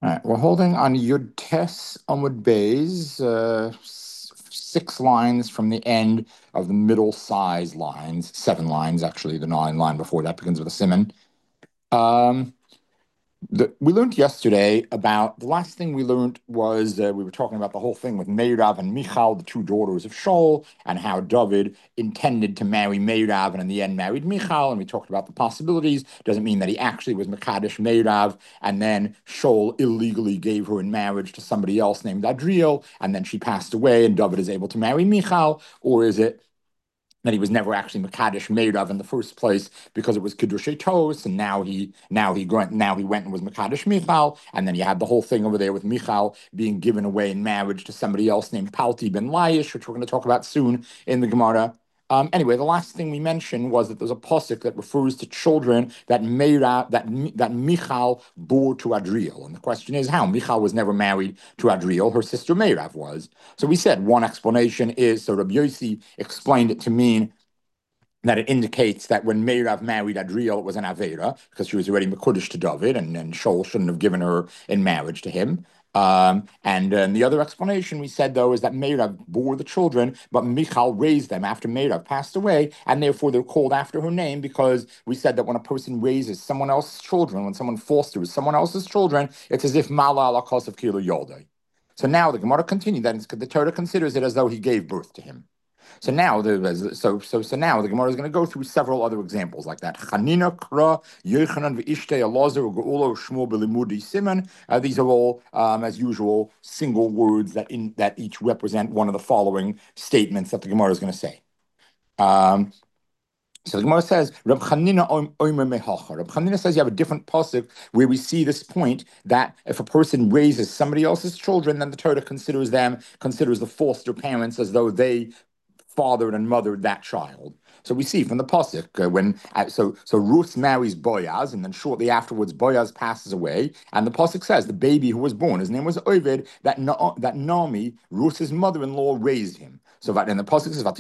All right, we're holding on Yud Tes Amud Beis, 6 lines from the end of the middle size lines, 7 lines actually. The 9 line before that begins with a simon. Um, we learned yesterday about the last thing we learned was we were talking about the whole thing with Meirav and Michal, the two daughters of Shaul, and how David intended to marry Meirav and in the end married Michal. And we talked about the possibilities. Doesn't mean that he actually was Mekadesh Meirav, and then Shaul illegally gave her in marriage to somebody else named Adriel, and then she passed away, and David is able to marry Michal, or is it that he was never actually Mekadesh Meirav in the first place because it was Kedushei Tos, and now he went and was Mekadesh Michal, and then you had the whole thing over there with Michal being given away in marriage to somebody else named Palti ben Laish, which we're going to talk about soon in the Gemara. Anyway, the last thing we mentioned was that there's a posuk that refers to children that that Michal bore to Adriel, and the question is how Michal was never married to Adriel; her sister Meirav was. So we said one explanation is, so Rabbi Yossi explained it to mean that it indicates that when Meirav married Adriel, it was an Avera, because she was already Mekudesh to David, and Shaul shouldn't have given her in marriage to him. And the other explanation we said, though, is that Meirav bore the children, but Michal raised them after Meirav passed away, and therefore they're called after her name, because we said that when a person raises someone else's children, when someone fosters someone else's children, it's as if Mala ala of Kilo Yodai. So now the Gemara continued that the Torah considers it as though he gave birth to him. So now the Gemara is going to go through several other examples like that. Chanina Kra Yochanan v'Ishtei Elazar uGeulo Shmuel belimudi Siman. These are all, as usual, single words that each represent one of the following statements that the Gemara is going to say. So the Gemara says, Reb Chanina Omer Mehacha. Reb Chanina says you have a different pasuk where we see this point that if a person raises somebody else's children, then the Torah considers the foster parents as though they fathered and mothered that child. So we see from the pasuk so Ruth marries Boaz, and then shortly afterwards Boaz passes away, and the pasuk says the baby who was born, his name was Oved, that Naomi, Ruth's mother-in-law, raised him. So that in the pasuk says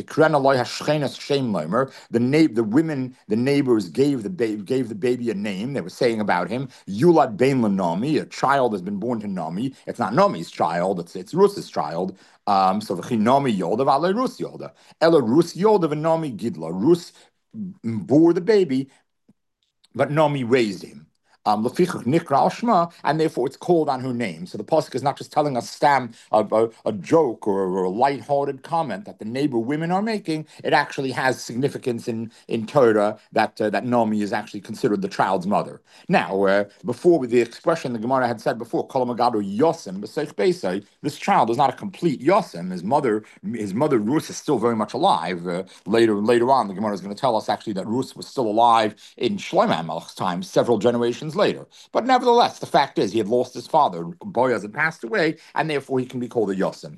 the neighbors gave the baby a name. They were saying about him, Yulad Ben Naomi, a child has been born to Naomi. It's not Naomi's child, it's Ruth's child. So the Chinami Yoda v'ale Rus Yoda. Ella Rus Yoda v'Nami Gidla. Rus bore the baby, but Nami raised him. Lefichach Nikra al Shema, and therefore it's called on her name. So the pasuk is not just telling us a joke or a light-hearted comment that the neighbor women are making. It actually has significance in Torah that Nami is actually considered the child's mother. Now, before with the expression the Gemara had said before, Kol Magado Yosem b'Seich Beisai, this child is not a complete Yosem. His mother Rus is still very much alive. Later on, the Gemara is going to tell us actually that Rus was still alive in Shlomo HaMelech's time, several generations later. But nevertheless, the fact is he had lost his father. Boaz had passed away, and therefore he can be called a Yosem.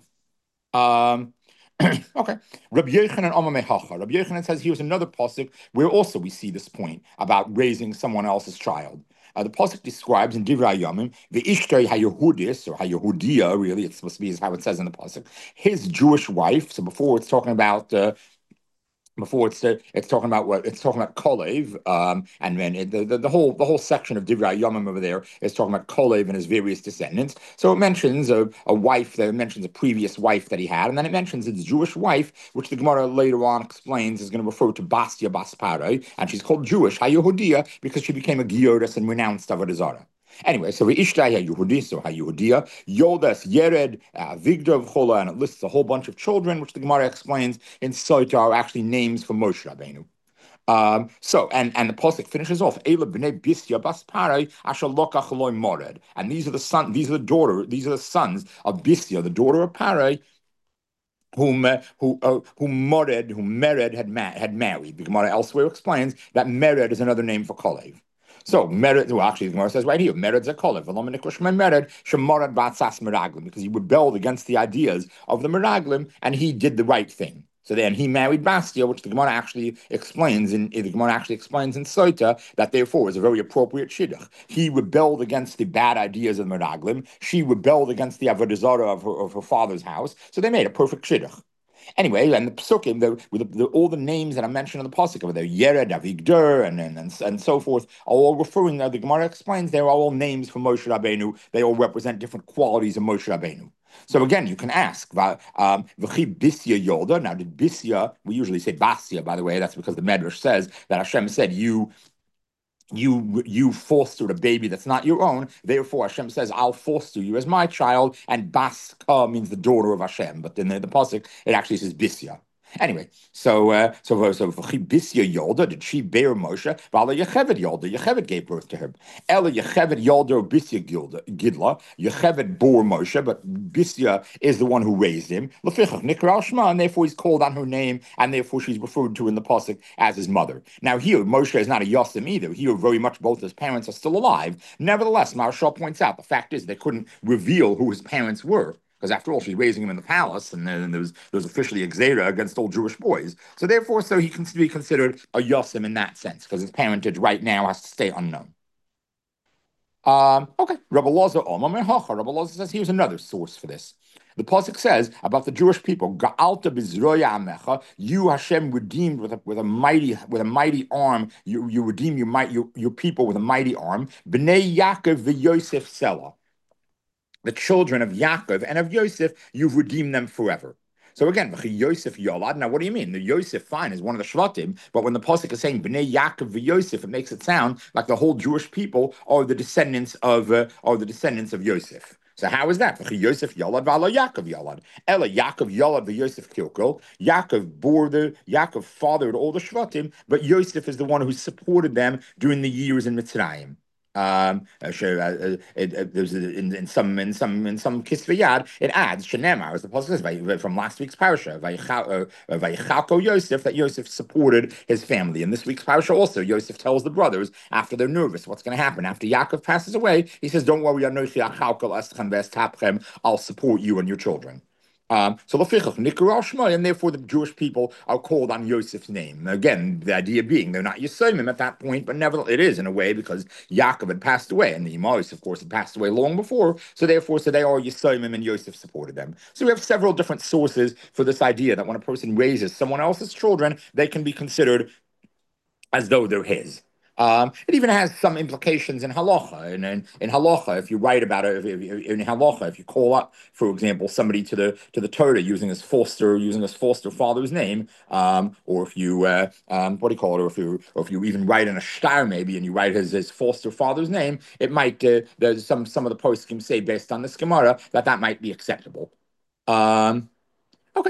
Okay. Rabbi Yochanan Amar Mehacha. Rabbi Yochanan says here's another pasuk where also we see this point about raising someone else's child. The pasuk describes in Divrei Yamim the Ishtay HaYehudis or HaYehudia. Really, it's supposed to be is how it says in the pasuk. His Jewish wife. So before it's talking about it's talking about Kolev, and then the whole section of Divrei Yomim over there is talking about Kolev and his various descendants. So it mentions a wife, that it mentions a previous wife that he had, and then it mentions his Jewish wife, which the Gemara later on explains is going to refer to Bastia Bas Parai, and she's called Jewish HaYehudia because she became a Gioris and renounced Avodah Zarah. Anyway, so Ishtay HaYehudis or HaYehudia, Yodas, Yered, Vigdor, Chola, and it lists a whole bunch of children, which the Gemara explains in Sota are actually names for Moshe Rabbeinu. And the pasuk finishes off Ela b'nei Bisya bas Parai asher lokach loy mored, and these are the sons of Bisya, the daughter of Parai, whom Mered had married. The Gemara elsewhere explains that Mered is another name for Kolev. So Mered, well, actually, the Gemara says right here, Mered's a Kolev. Mered shemorad batzas meraglim, because he rebelled against the ideas of the meraglim, and he did the right thing. So then he married Bastia, which the Gemara actually explains in Sota that therefore is a very appropriate shidduch. He rebelled against the bad ideas of the meraglim. She rebelled against the avodah zarah of her father's house. So they made a perfect shidduch. Anyway, and the psukim, all the names that I mentioned in the pasuk, they're Yered, Avigdor, and so forth, are all referring. The Gemara explains they are all names for Moshe Rabbeinu. They all represent different qualities of Moshe Rabbeinu. So again, you can ask, V'chi Bisya Yolda. Now, did Bisya, we usually say Basya, by the way, that's because the Medrash says that Hashem said, you fostered a baby that's not your own. Therefore, Hashem says, I'll foster you as my child. And Baska means the daughter of Hashem. But in the pasuk, it actually says Bisya. Anyway, so Bisya Yolda, did she bear Moshe? Vala Yechevet Yolda, Yechevet gave birth to him. Ella Yechevet Yolda Bisya Gidla, Yechevet bore Moshe, but Bisya is the one who raised him. Lefichach Nikra Shma, and therefore he's called on her name, and therefore she's referred to in the pasuk as his mother. Now here, Moshe is not a Yosem either. Here, very much both his parents are still alive. Nevertheless, Maharshal points out the fact is they couldn't reveal who his parents were. Because after all, she's raising him in the palace, and then there was officially a Xera against all Jewish boys. So therefore, he can be considered a Yosim in that sense, because his parentage right now has to stay unknown. Okay, Rabbi Loza Omar Mehacha. Rabbi Loza says here's another source for this. The pasuk says about the Jewish people, Ga'alta b'zroya amecha, you Hashem redeemed with a mighty arm. You redeem your people with a mighty arm. Bnei Yaakov v'Yosef Selah. The children of Yaakov and of Yosef, you've redeemed them forever. So again, Yosef Yolad. Now, what do you mean? The Yosef, fine, is one of the Shvatim, but when the pasuk is saying Bnei Yaakov v'Yosef, it makes it sound like the whole Jewish people are the descendants of Yosef. So how is that? Yosef Yolad v'ala Yaakov Yolad. Ella Yaakov Yolad v'Yosef Kilkel. Yaakov fathered all the Shvatim, but Yosef is the one who supported them during the years in Mitzrayim. There's in some Kisvei Yad, it adds Shenemar, as the pasuk says from last week's parasha, Vayichalko Yosef, that Yosef supported his family. In this week's parasha also, Yosef tells the brothers after they're nervous what's going to happen after Yaakov passes away. He says, "Don't worry, I'll support you and your children." So and therefore the Jewish people are called on Yosef's name. Again, the idea being they're not Yisomim at that point, but nevertheless it is in a way because Yaakov had passed away, and the Imais, of course, had passed away long before. So they are Yisomim, and Yosef supported them. So we have several different sources for this idea that when a person raises someone else's children, they can be considered as though they're his. It even has some implications in halacha. And in halacha, if you write about it, in halacha, if you call up, for example, somebody to the Torah using his foster father's name, or if you what do you call it, or if you even write in a shtar maybe, and you write his foster father's name, it might there's some of the poskim say based on this Gemara that might be acceptable. Okay.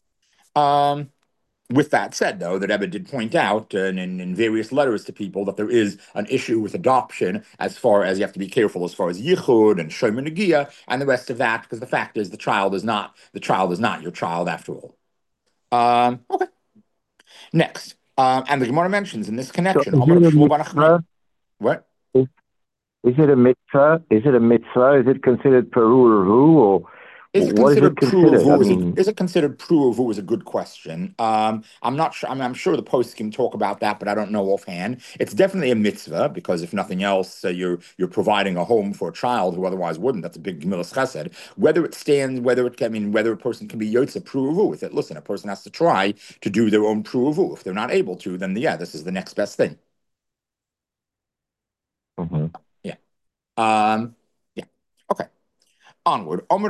With that said, though, the Rebbe did point out in various letters to people that there is an issue with adoption as far as you have to be careful as far as yichud and shomer negia and the rest of that, because the fact is the child is not your child after all. Okay. Next, and the Gemara mentions in this connection, what? Is it a mitzvah? Is it a mitzvah? Is it considered peru or? Is it considered pruvu? Is it considered pruvu? Is a good question. I'm not sure. I'm sure the post can talk about that, but I don't know offhand. It's definitely a mitzvah because if nothing else, you're providing a home for a child who otherwise wouldn't. That's a big gemilas chesed. Whether a person can be yotze pruvu with it. Listen, a person has to try to do their own pruvu. If they're not able to, then this is the next best thing. Mm-hmm. Yeah. Yeah. Okay. Onward. In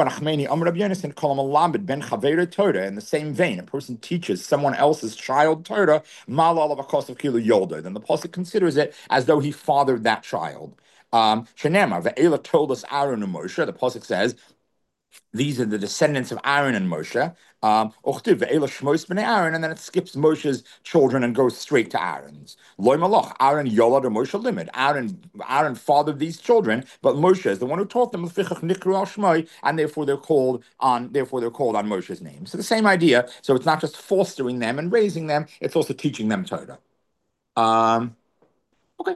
the same vein, a person teaches someone else's child Torah, then the pasuk considers it as though he fathered that child. Ve'ela told us Aaron and Moshe. The pasuk says, these are the descendants of Aaron and Moshe. And then it skips Moshe's children and goes straight to Aaron's. Aaron Yolad or Moshe Limit. Aaron fathered these children, but Moshe is the one who taught them, and therefore they're called on Moshe's name. So the same idea. So it's not just fostering them and raising them; it's also teaching them Torah. Okay.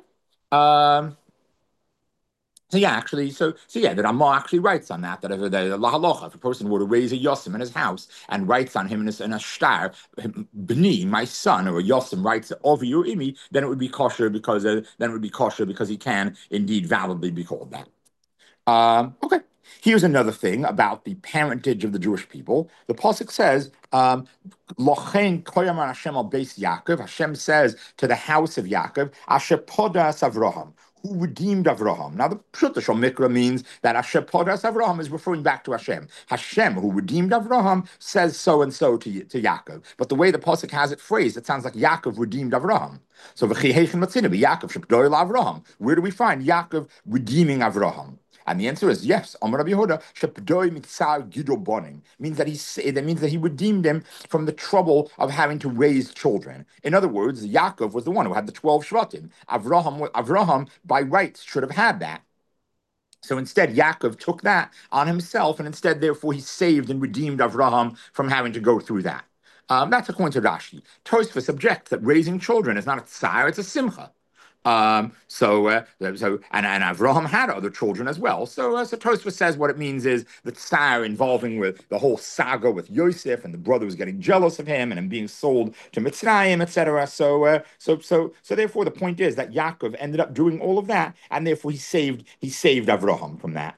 So the Ramah actually writes on that if a person were to raise a Yosim in his house and writes on him in a shtar, Bni, my son, or a Yosim writes Ovi or Imi, then it would be kosher because he can indeed validly be called that. Okay. Here's another thing about the parentage of the Jewish people. The pasuk says, "Lochein koyamar Hashem al beis Yaakov." Hashem says to the house of Yaakov, "Asher podas Avraham." Who redeemed Avraham. Now, the Pshuta Shal Mikra means that Asher Podas Avraham is referring back to Hashem. Hashem, who redeemed Avraham, says so and so to Yaakov. But the way the Pasuk has it phrased, it sounds like Yaakov redeemed Avraham. So, Yaakov Shepdoil Avraham. Where do we find Yaakov redeeming Avraham? And the answer is yes. Amar Rabbi Yehuda, Shepdoi Mitzar Gido Bonim means that he redeemed him from the trouble of having to raise children. In other words, Yaakov was the one who had the 12 Shvatim. Avraham by rights should have had that. So instead, Yaakov took that on himself, and instead, therefore, he saved and redeemed Avraham from having to go through that. That's according to Rashi. Tosfos objects that raising children is not a tsar, it's a simcha. And Avraham had other children as well. So Tosfos says what it means is the tsar involving with the whole saga with Yosef and the brothers getting jealous of him and him being sold to Mitzrayim, etc. So therefore the point is that Yaakov ended up doing all of that, and therefore he saved Avraham from that.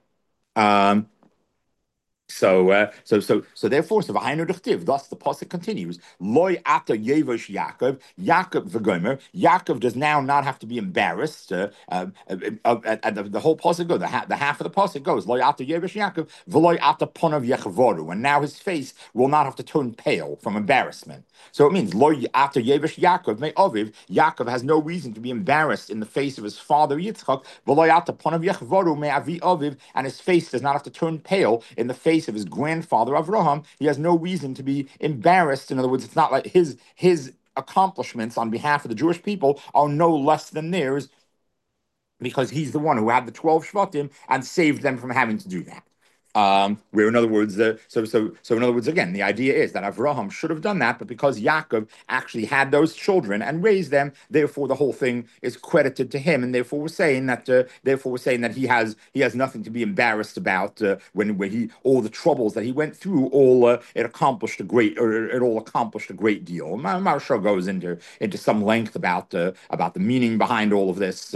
Therefore, thus the pasuk continues. Loy ata yevosh Yaakov, Yaakov v'gomer. Yaakov does now not have to be embarrassed. The whole pasuk goes. The half of the pasuk goes. Loy ata yevosh Yaakov, v'loy ata ponav yechavoru. And now his face will not have to turn pale from embarrassment. So it means Loy ata yevosh Yaakov me aviv. Yaakov has no reason to be embarrassed in the face of his father Yitzchak. V'loy ata ponav yechavoru me avi aviv, and his face does not have to turn pale in the face of his grandfather Avraham. He has no reason to be embarrassed. In other words, it's not like his accomplishments on behalf of the Jewish people are no less than theirs, because he's the one who had the 12 Shvatim and saved them from having to do that. Where in other words, in other words, again, the idea is that Avraham should have done that, but because Yaakov actually had those children and raised them, therefore the whole thing is credited to him, and therefore we're saying that he has nothing to be embarrassed about when he all the troubles that he went through, it all accomplished a great deal. Maharsha goes into some length about the meaning behind all of this.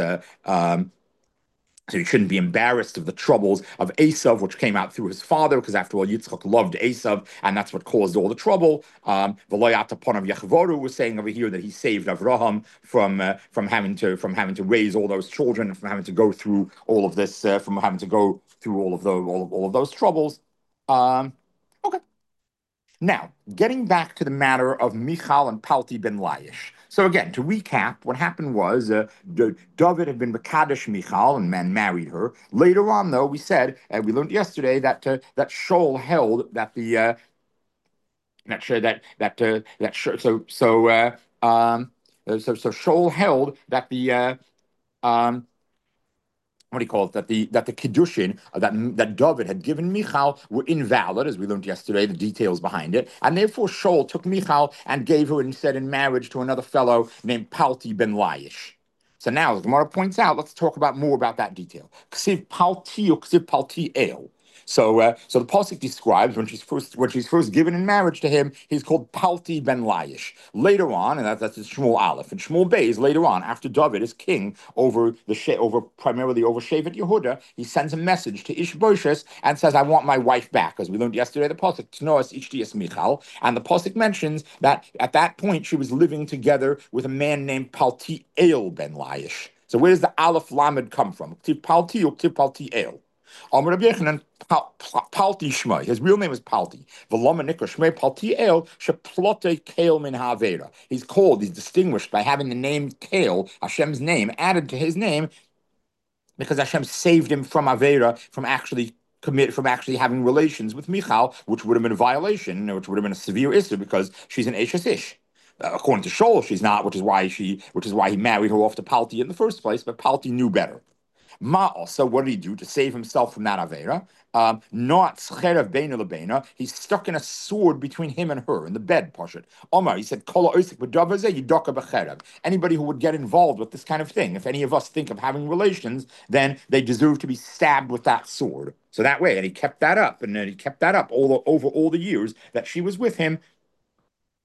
So he shouldn't be embarrassed of the troubles of Esav, which came out through his father, because after all, Yitzchak loved Esav, and that's what caused all the trouble. V'loyata ponav yechvoru was saying over here that he saved Avraham from having to raise all those children, and from having to go through all of this, from having to go through all of those troubles. Okay. Now, getting back to the matter of Michal and Palti ben Laish. So again, to recap, what happened was David had been Mekadesh Michal and married her. Later on, though, we said, we learned yesterday that Shaul held that the Shaul held that the what do you call it? That the kiddushin that David had given Michal were invalid, as we learned yesterday, the details behind it, and therefore Shaul took Michal and gave her instead in marriage to another fellow named Palti ben Laish. So now, as Gemara points out, let's talk more about that detail. Ksiv Palti or Ksiv Palti El. So the pasuk describes when she's first given in marriage to him, he's called Palti ben Laish. Later on, and that's in Shmuel Aleph, and Shmuel Beis later on, after David is king primarily over Shevet Yehuda, he sends a message to Ishbosheth and says, "I want my wife back." As we learned yesterday, the pasuk Tnoas Ishtias Michal, and the pasuk mentions that at that point she was living together with a man named Palti El ben Laish. So where does the Aleph Lamed come from? Ktiv Palti or Ktiv Palti El? Amar Rabbi Yechanan, Palti Shmai. His real name is Palti. V'lama nikra Shmai Palti El sheplote Kael min ha'avera. He's distinguished by having the name Kael, Hashem's name, added to his name, because Hashem saved him from Avera, from actually having relations with Michal, which would have been a violation, which would have been a severe issue, because she's an Eshes Ish. According to Shaul, she's not, which is why he married her off to Palti in the first place. But Palti knew better. So what did he do to save himself from that Avera? Not Scherev Beina Lebeina. He's stuck in a sword between him and her in the bed, Pashat. Omar, he said, Kola Oisik B'Davaze Yidoka B'Cherev. Anybody who would get involved with this kind of thing, if any of us think of having relations, then they deserve to be stabbed with that sword. So that way, and he kept that up, over all the years that she was with him.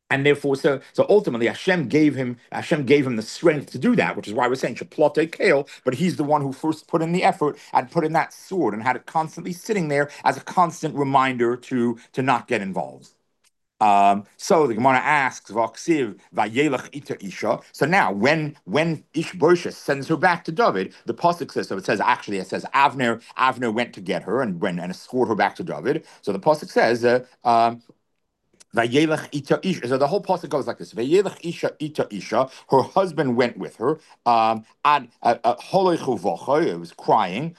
And therefore, so ultimately, Hashem gave him the strength to do that, which is why we're saying Shaplote Kale, but he's the one who first put in the effort and put in that sword and had it constantly sitting there as a constant reminder to not get involved. So the Gemara asks, "V'aksiv vayelach ita isha." So now, when Ishbosheth sends her back to David, the pasuk says. So it says Avner went to get her and escort her back to David. So the pasuk says, Vayelech ita isha. So the whole pasuk goes like this: Vayelech isha ita isha. Her husband went with her. Ad holochu vocha. It was crying.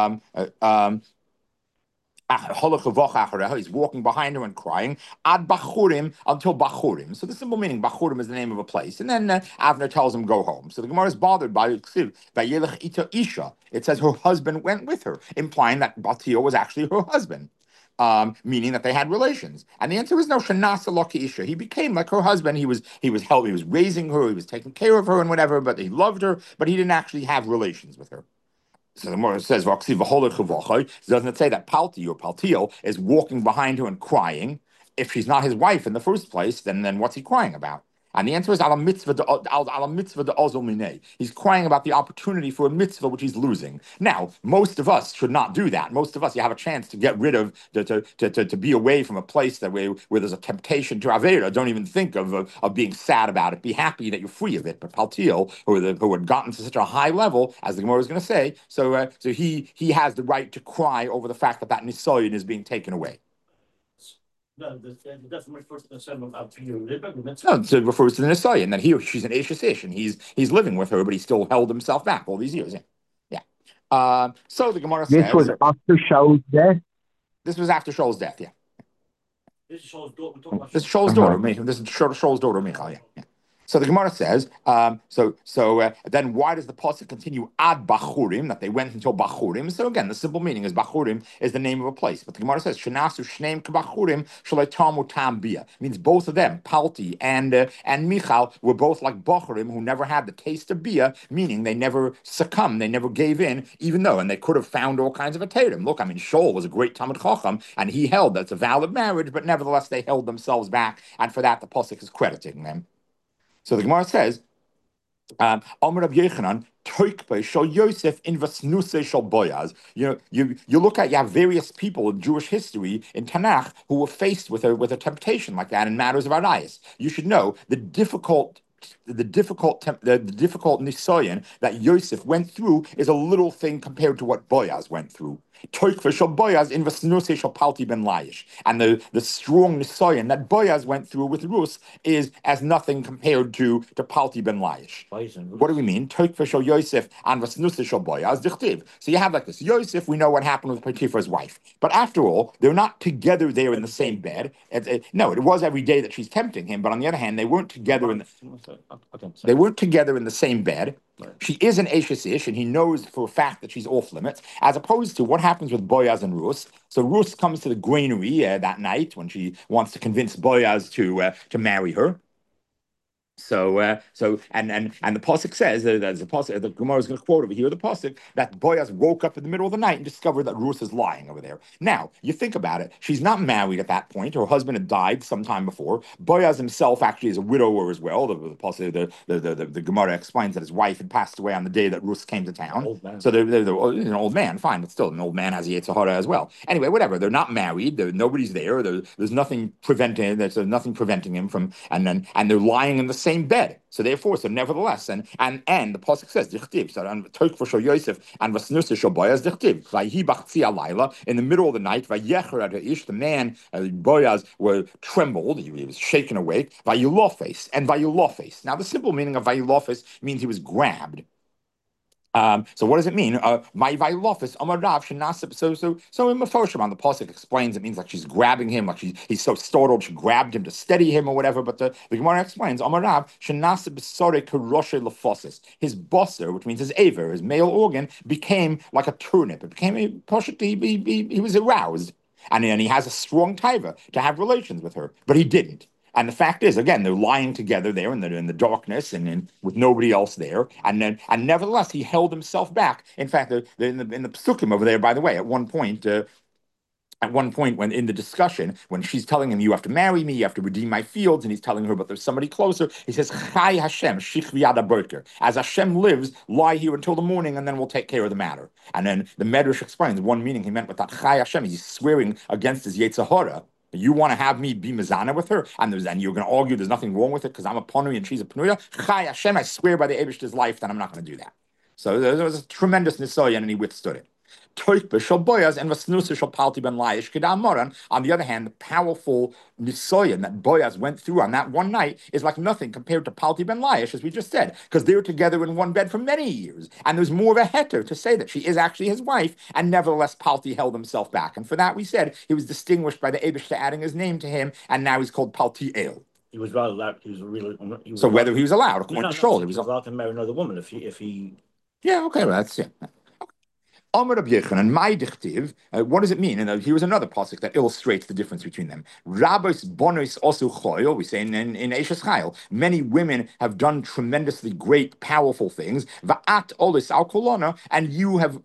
He's walking behind her and crying. Ad Bachurim until Bachurim. So the simple meaning, Bachurim is the name of a place. And then Avner tells him, go home. So the Gemara is bothered by Vayelech ita isha. It says her husband went with her, implying that Batia was actually her husband. Meaning that they had relations, and the answer is no. Shanasa Loki Isha. He became like her husband. He was raising her, he was taking care of her and whatever. But he loved her, but he didn't actually have relations with her. So the Gemara says, doesn't it say that Palti or Paltiel is walking behind her and crying? If she's not his wife in the first place, then what's he crying about? And the answer is ala mitzvah de ozol minei. He's crying about the opportunity for a mitzvah which he's losing. Now, most of us should not do that. Most of us, you have a chance to get rid of, to be away from a place where there's a temptation to avera. Don't even think of being sad about it. Be happy that you're free of it. But Paltiel, who had gotten to such a high level, as the Gemara is going to say, so he has the right to cry over the fact that nisoyin is being taken away. No, that doesn't refer to the son of Abiyah. No, it refers to the Nisai, and that she's an Ashish Ish, and he's living with her, but he still held himself back all these years. Yeah. So the Gemara says this was after Shaul's death. This was after Shaul's death. Yeah. This is Shaul's daughter. This is Shaul's daughter. This is Shaul's daughter, Michal. Yeah. So the Gemara says, then why does the pasuk continue ad Bachurim, that they went until Bachurim? So again, the simple meaning is Bachurim is the name of a place. But the Gemara says, Shenasu Shneim Bachurim Shalai Tamu Tam Bia. Means both of them, Palti and Michal, were both like Bachurim who never had the taste of Bia, meaning they never succumbed, they never gave in, even though, and they could have found all kinds of a Tatum. Look, Shaul was a great Talmud Chacham, and he held that's a valid marriage, but nevertheless they held themselves back, and for that the pasuk is crediting them. So the Gemara says, Amar Rabbi Yechanan, Toikbe Shal Yosef in Vasnuse Shal Boyaz. You look at, you have various people in Jewish history in Tanakh who were faced with a temptation like that in matters of Arayas. You should know the difficult nisoyan that Yosef went through is a little thing compared to what Boyaz went through. Boyaz in Palti ben Laish. And the strong nisoyan that Boyaz went through with Rus is as nothing compared to Palti ben Laish. What do we mean? Yosef and Boyaz dichtiv. So you have like this. Yosef, we know what happened with Potiphar's wife. But after all, they're not together there in the same bed. No, it was every day that she's tempting him, but on the other hand, they weren't together in the same bed. She is an Ashes Ish, and he knows for a fact that she's off limits, as opposed to what happens with Boyaz and Rus. So Rus comes to the granary that night when she wants to convince Boyaz to marry her. So and the pasuk says the Gemara is going to quote over here the pasuk that Boyaz woke up in the middle of the night and discovered that Ruth is lying over there. Now you think about it; she's not married at that point. Her husband had died sometime before. Boyaz himself actually is a widower as well. The Gemara explains that his wife had passed away on the day that Ruth came to town. So they're an old man, fine, but still an old man has Yetzer Hara as well. Anyway, whatever. They're not married. Nobody's there. There's nothing preventing. There's nothing preventing him from, and they're lying in the same bed. So nevertheless, and the pasuk says, "Dichtiv." So on Toik for Yosef and Vasnus shel Boyaz dichtiv. Vayhi bachzi alayla, in the middle of the night. Vayecher ad ish, the man Boyaz were trembled. He was shaken awake. Vayulofes and Vayulofes. Now the simple meaning of Vayulofes means he was grabbed. So what does it mean? My vaylofis amarav shenasib. So in Mefoshim on the pasuk explains it means like she's grabbing him, like he's so startled she grabbed him to steady him or whatever. But the Gemara explains amarav shenasib sore karoshe lefosis. His bosser, which means his aver, his male organ, became like a turnip. It became he was aroused, and he has a strong taiva to have relations with her, but he didn't. And the fact is, again, they're lying together there in the darkness and with nobody else there. And nevertheless, he held himself back. In fact, in the psukim over there, by the way, at one point, at one point when in the discussion, when she's telling him, you have to marry me, you have to redeem my fields, and he's telling her, but there's somebody closer, he says, Chai Hashem, Shich V'yada Boker. As Hashem lives, lie here until the morning, and then we'll take care of the matter. And then the Medrash explains one meaning he meant with that Chai Hashem, he's swearing against his Yetzer Hara. You want to have me be Mizana with her, and you're going to argue there's nothing wrong with it because I'm a Panui and she's a Panuya. Chai Hashem, I swear by the Eibishter's life that I'm not going to do that. So there was a tremendous nisoyan, and he withstood it. On the other hand, the powerful nisoyan that Boaz went through on that one night is like nothing compared to Palti ben Laish, as we just said, because they were together in one bed for many years, and there's more of a heter to say that she is actually his wife, and nevertheless Palti held himself back, and for that we said he was distinguished by the Eibishter adding his name to him, and now he's called Palti El. He was rather allowed. So whether he was allowed, according to Shol, he was allowed to marry another woman if he. Yeah, okay, well, that's it. Amar Rabbi Yochanan, my dichtiv. What does it mean? And here was another pasuk that illustrates the difference between them. Rabbis bonos also choyel. We say in Eishes Chayil, many women have done tremendously great, powerful things. Va'at olis al kolana, and you have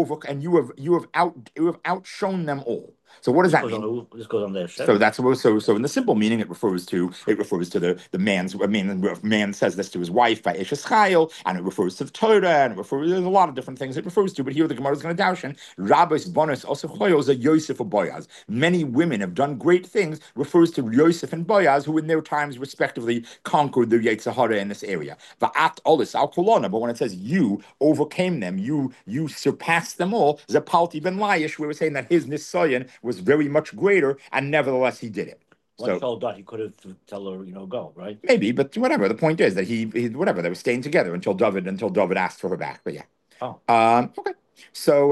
outshone them all. So what does that mean? This goes on there. So that's so in the simple meaning, it refers to the man's. I mean, man says this to his wife by Eshes Chayil, and it refers to the Torah, and there's a lot of different things it refers to. But here the Gemara is going to darshan Rabbis Bonos also Choyos a Yosef or Boaz. Many women have done great things. Refers to Yosef and Boaz, who in their times respectively conquered the Yetzer Hara in this area. Va'at olis al kolona. But when it says you overcame them, you surpassed them all. Zapalti ben Laish, we were saying that his nisayon was very much greater, and nevertheless he did it. When he told that, he could have tell her, go, right? Maybe, but whatever. The point is that he whatever, they were staying together until David asked for her back. But yeah. Oh. Okay. So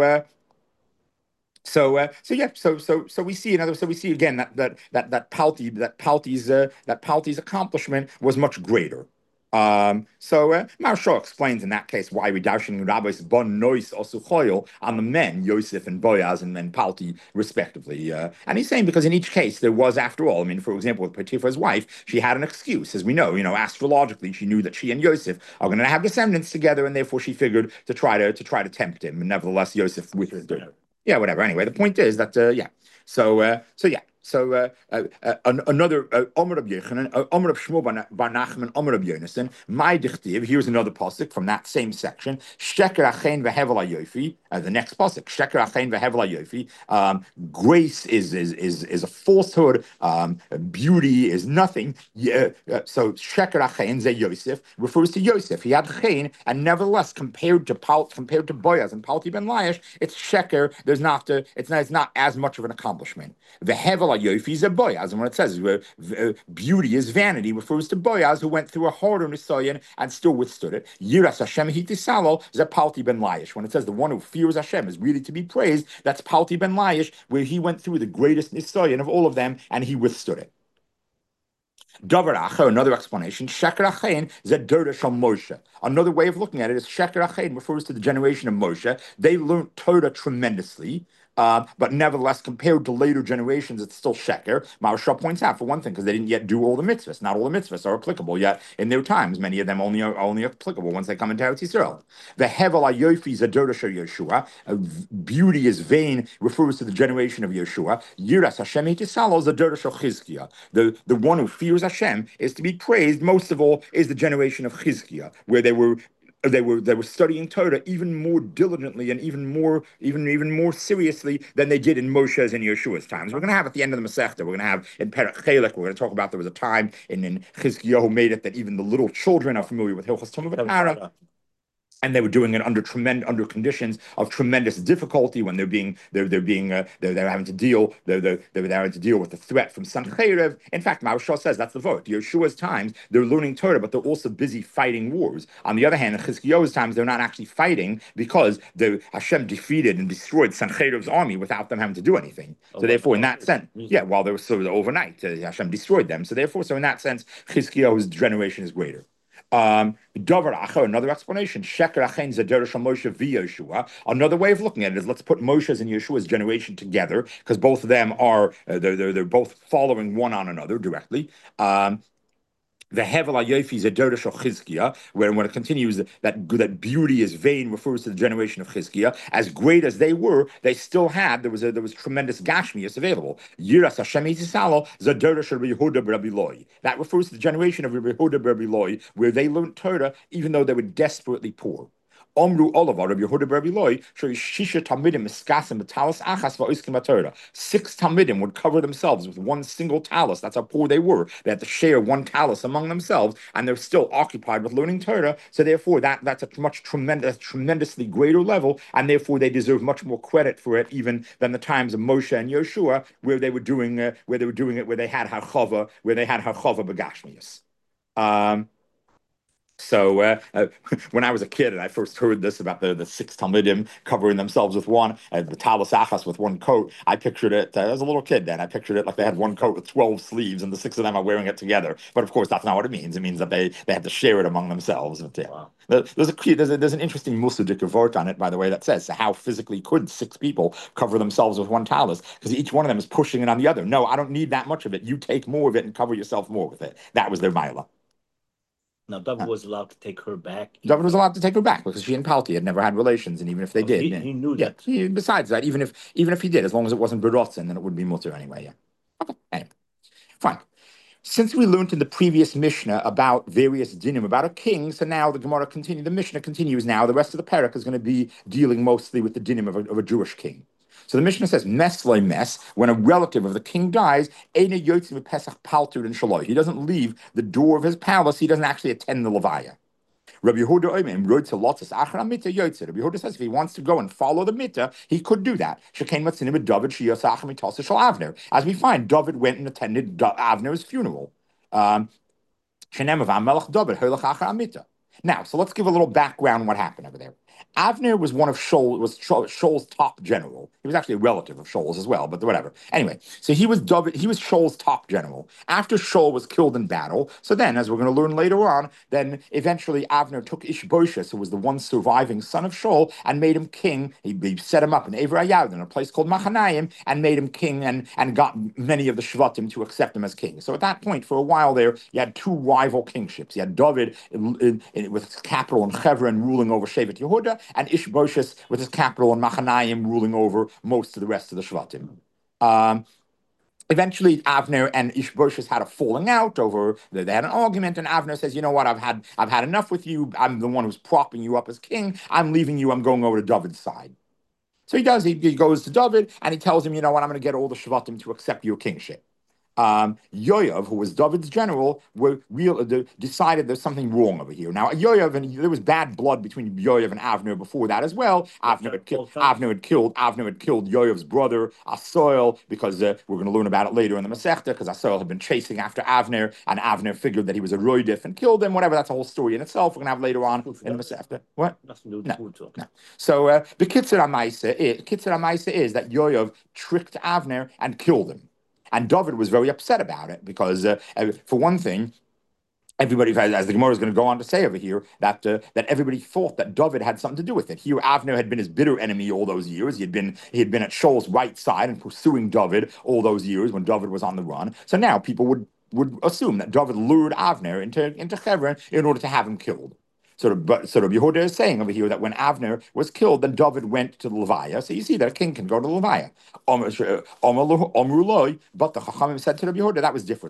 we see again that Palti's accomplishment was much greater. Maharsha explains in that case why Ridashin Rabbis Bon Nois also Choyel on the men, Yosef and Boaz and then Palti, respectively. And he's saying because in each case there was, after all, I mean, for example, with Potiphar's wife, she had an excuse, as we know, astrologically, she knew that she and Yosef are going to have descendants together, and therefore she figured to try to tempt him. And nevertheless, Yosef withstood. Yeah, whatever. Anyway, the point is that another Omer of Yechanan, Omer of Shmuel bar Nachman, Omer of Yonason. My dichtiv. Here's another pasuk from that same section. Sheker achein vehevel hayofi. The next pasuk. Sheker achein vehevel hayofi. Grace is a falsehood. Beauty is nothing. So Sheker achein ze Yosef refers to Yosef. He had chein, and nevertheless, compared to Boaz and Palti ben Laish, it's Sheker. It's not as much of an accomplishment. The Hevel Yofi is a Boaz, and when it says beauty is vanity, refers to Boaz who went through a harder nisayon and still withstood it. Yiras Hashem hitisalo is a Palti ben Laish. When it says the one who fears Hashem is really to be praised, that's Palti ben Laish, where he went through the greatest nisayon of all of them and he withstood it. Davar Acher, another explanation, Sheker Achein Zedurah Shal Moshe. Another way of looking at it is Sheker Achein refers to the generation of Moshe. They learned Torah tremendously. But nevertheless, compared to later generations, it's still sheker. Maharsha points out, for one thing, because they didn't yet do all the mitzvahs. Not all the mitzvahs are applicable yet in their times. Many of them only are applicable once they come into Eretz Yisrael. The hevel hayofi zadorah shel Yeshua. Beauty is vain refers to the generation of Yeshua. Yiras Hashem hitisalo zadorah shel Chizkiah. The one who fears Hashem is to be praised. Most of all is the generation of Chizkiah, where they were studying Torah even more diligently and even more seriously than they did in Moshe's and Yeshua's times. We're going to have at the end of the Masechta, we're going to have in Perek Chelek, we're going to talk about there was a time in Chizkiah who made it that even the little children are familiar with Hilchos Tumah V'Tara. And they were doing it under conditions of tremendous difficulty when they're having to deal with the threat from Sancheiriv. In fact, Maharsha says that's the vote. Yeshua's times they're learning Torah, but they're also busy fighting wars. On the other hand, in Chizkiyahu's times they're not actually fighting because Hashem defeated and destroyed Sancheiriv's army without them having to do anything. So therefore, in that sense, while they were overnight, Hashem destroyed them. So in that sense, Chizkiyahu's generation is greater. Another explanation. Another way of looking at it is let's put Moshe's and Yeshua's generation together because both of them are they're both following one on another directly. the Hevel HaYofi Zedorish of Chizkiah, where when it continues that beauty is vain refers to the generation of Chizkiah. As great as they were, they still had there was tremendous Gashmias available. Yiras Hashem Yisalo Zedorish of Yehuda B'Rabbi Loi. That refers to the generation of Yehuda B'Rabbi Loi, where they learned Torah even though they were desperately poor. Omru Olav, Rabbi Yehuda B'Rabbi Loi, Shisha Talmidim Miskasim B'Talis Achas Va'Oiskim B'Torah. 6 Talmidim would cover themselves with one single talus. That's how poor they were. They had to share one talus among themselves, and they're still occupied with learning Torah. So therefore, that's a tremendously greater level, and therefore they deserve much more credit for it, even than the times of Moshe and Yeshua, where they were doing it, where they had Harchava, B'Gashmias. So when I was a kid and I first heard this about the 6 Talmidim covering themselves with one, the Talis Achas with one coat, I pictured it, I was a little kid then, I pictured it like they had one coat with 12 sleeves and the 6 of them are wearing it together. But of course, that's not what it means. It means that they have to share it among themselves. But, yeah. Wow. There's an interesting Musadik Vort on it, by the way, that says how physically could 6 people cover themselves with one talus? Because each one of them is pushing it on the other. No, I don't need that much of it. You take more of it and cover yourself more with it. That was their Maila. Now, David was allowed to take her back. David was allowed to take her back because she and Palti had never had relations, and even if they did, he knew that. Besides that, even if he did, as long as it wasn't Berotzen, then it would be mutter anyway. Yeah. Okay. Anyway, fine. Since we learned in the previous Mishnah about various dinim about a king, so now the Gemara continues. The Mishnah continues now. The rest of the parak is going to be dealing mostly with the dinim of a Jewish king. So the Mishnah says, mes loy mes, when a relative of the king dies, he doesn't leave the door of his palace, he doesn't actually attend the Levaya. Rabbi Yehuda says if he wants to go and follow the mitzvah, he could do that. As we find, David went and attended Avner's funeral. Now, so let's give a little background on what happened over there. Avner was one of Shaul's top general. He was actually a relative of Shaul's as well, but whatever. Anyway, so he was Shaul's top general. After Shaul was killed in battle, so then, as we're going to learn later on, then eventually Avner took Ishbosheth, who was the one surviving son of Shaul, and made him king. He set him up in Ever Ayad, in a place called Machanayim, and made him king and got many of the Shvatim to accept him as king. So at that point, for a while there, you had 2 rival kingships. You had David with his capital in Hebron ruling over Shevet Yehuda, and Ishbosheth with his capital in Machanayim ruling over most of the rest of the Shvatim. Eventually, Avner and Ishbosheth had a falling out over. They had an argument, and Avner says, "You know what? I've had enough with you. I'm the one who's propping you up as king. I'm leaving you. I'm going over to David's side." So he does. He goes to David and he tells him, "You know what? I'm going to get all the Shvatim to accept your kingship." Yoav, who was David's general, decided there's something wrong over here. Now, Yoav, and there was bad blood between Yoav and Avner before that as well. Avner had killed Yoav's brother, Asoil, because we're going to learn about it later in the Masechta, because Asoil had been chasing after Avner, and Avner figured that he was a roidif and killed him, whatever. That's a whole story in itself. We're going to have later on in the Masechta. What? No. So the Kitzur Amaisa is that Yoav tricked Avner and killed him. And David was very upset about it because, for one thing, everybody, as the Gemara is going to go on to say over here, that everybody thought that David had something to do with it. Here, Avner had been his bitter enemy all those years. He had been at Shaul's right side and pursuing David all those years when David was on the run. So now people would assume that David lured Avner into Hebron in order to have him killed. So Yehuda is saying over here that when Avner was killed, then David went to the Levaya. So you see that a king can go to the Levaya. But the Chachamim said to Rabbi Yehuda that was different.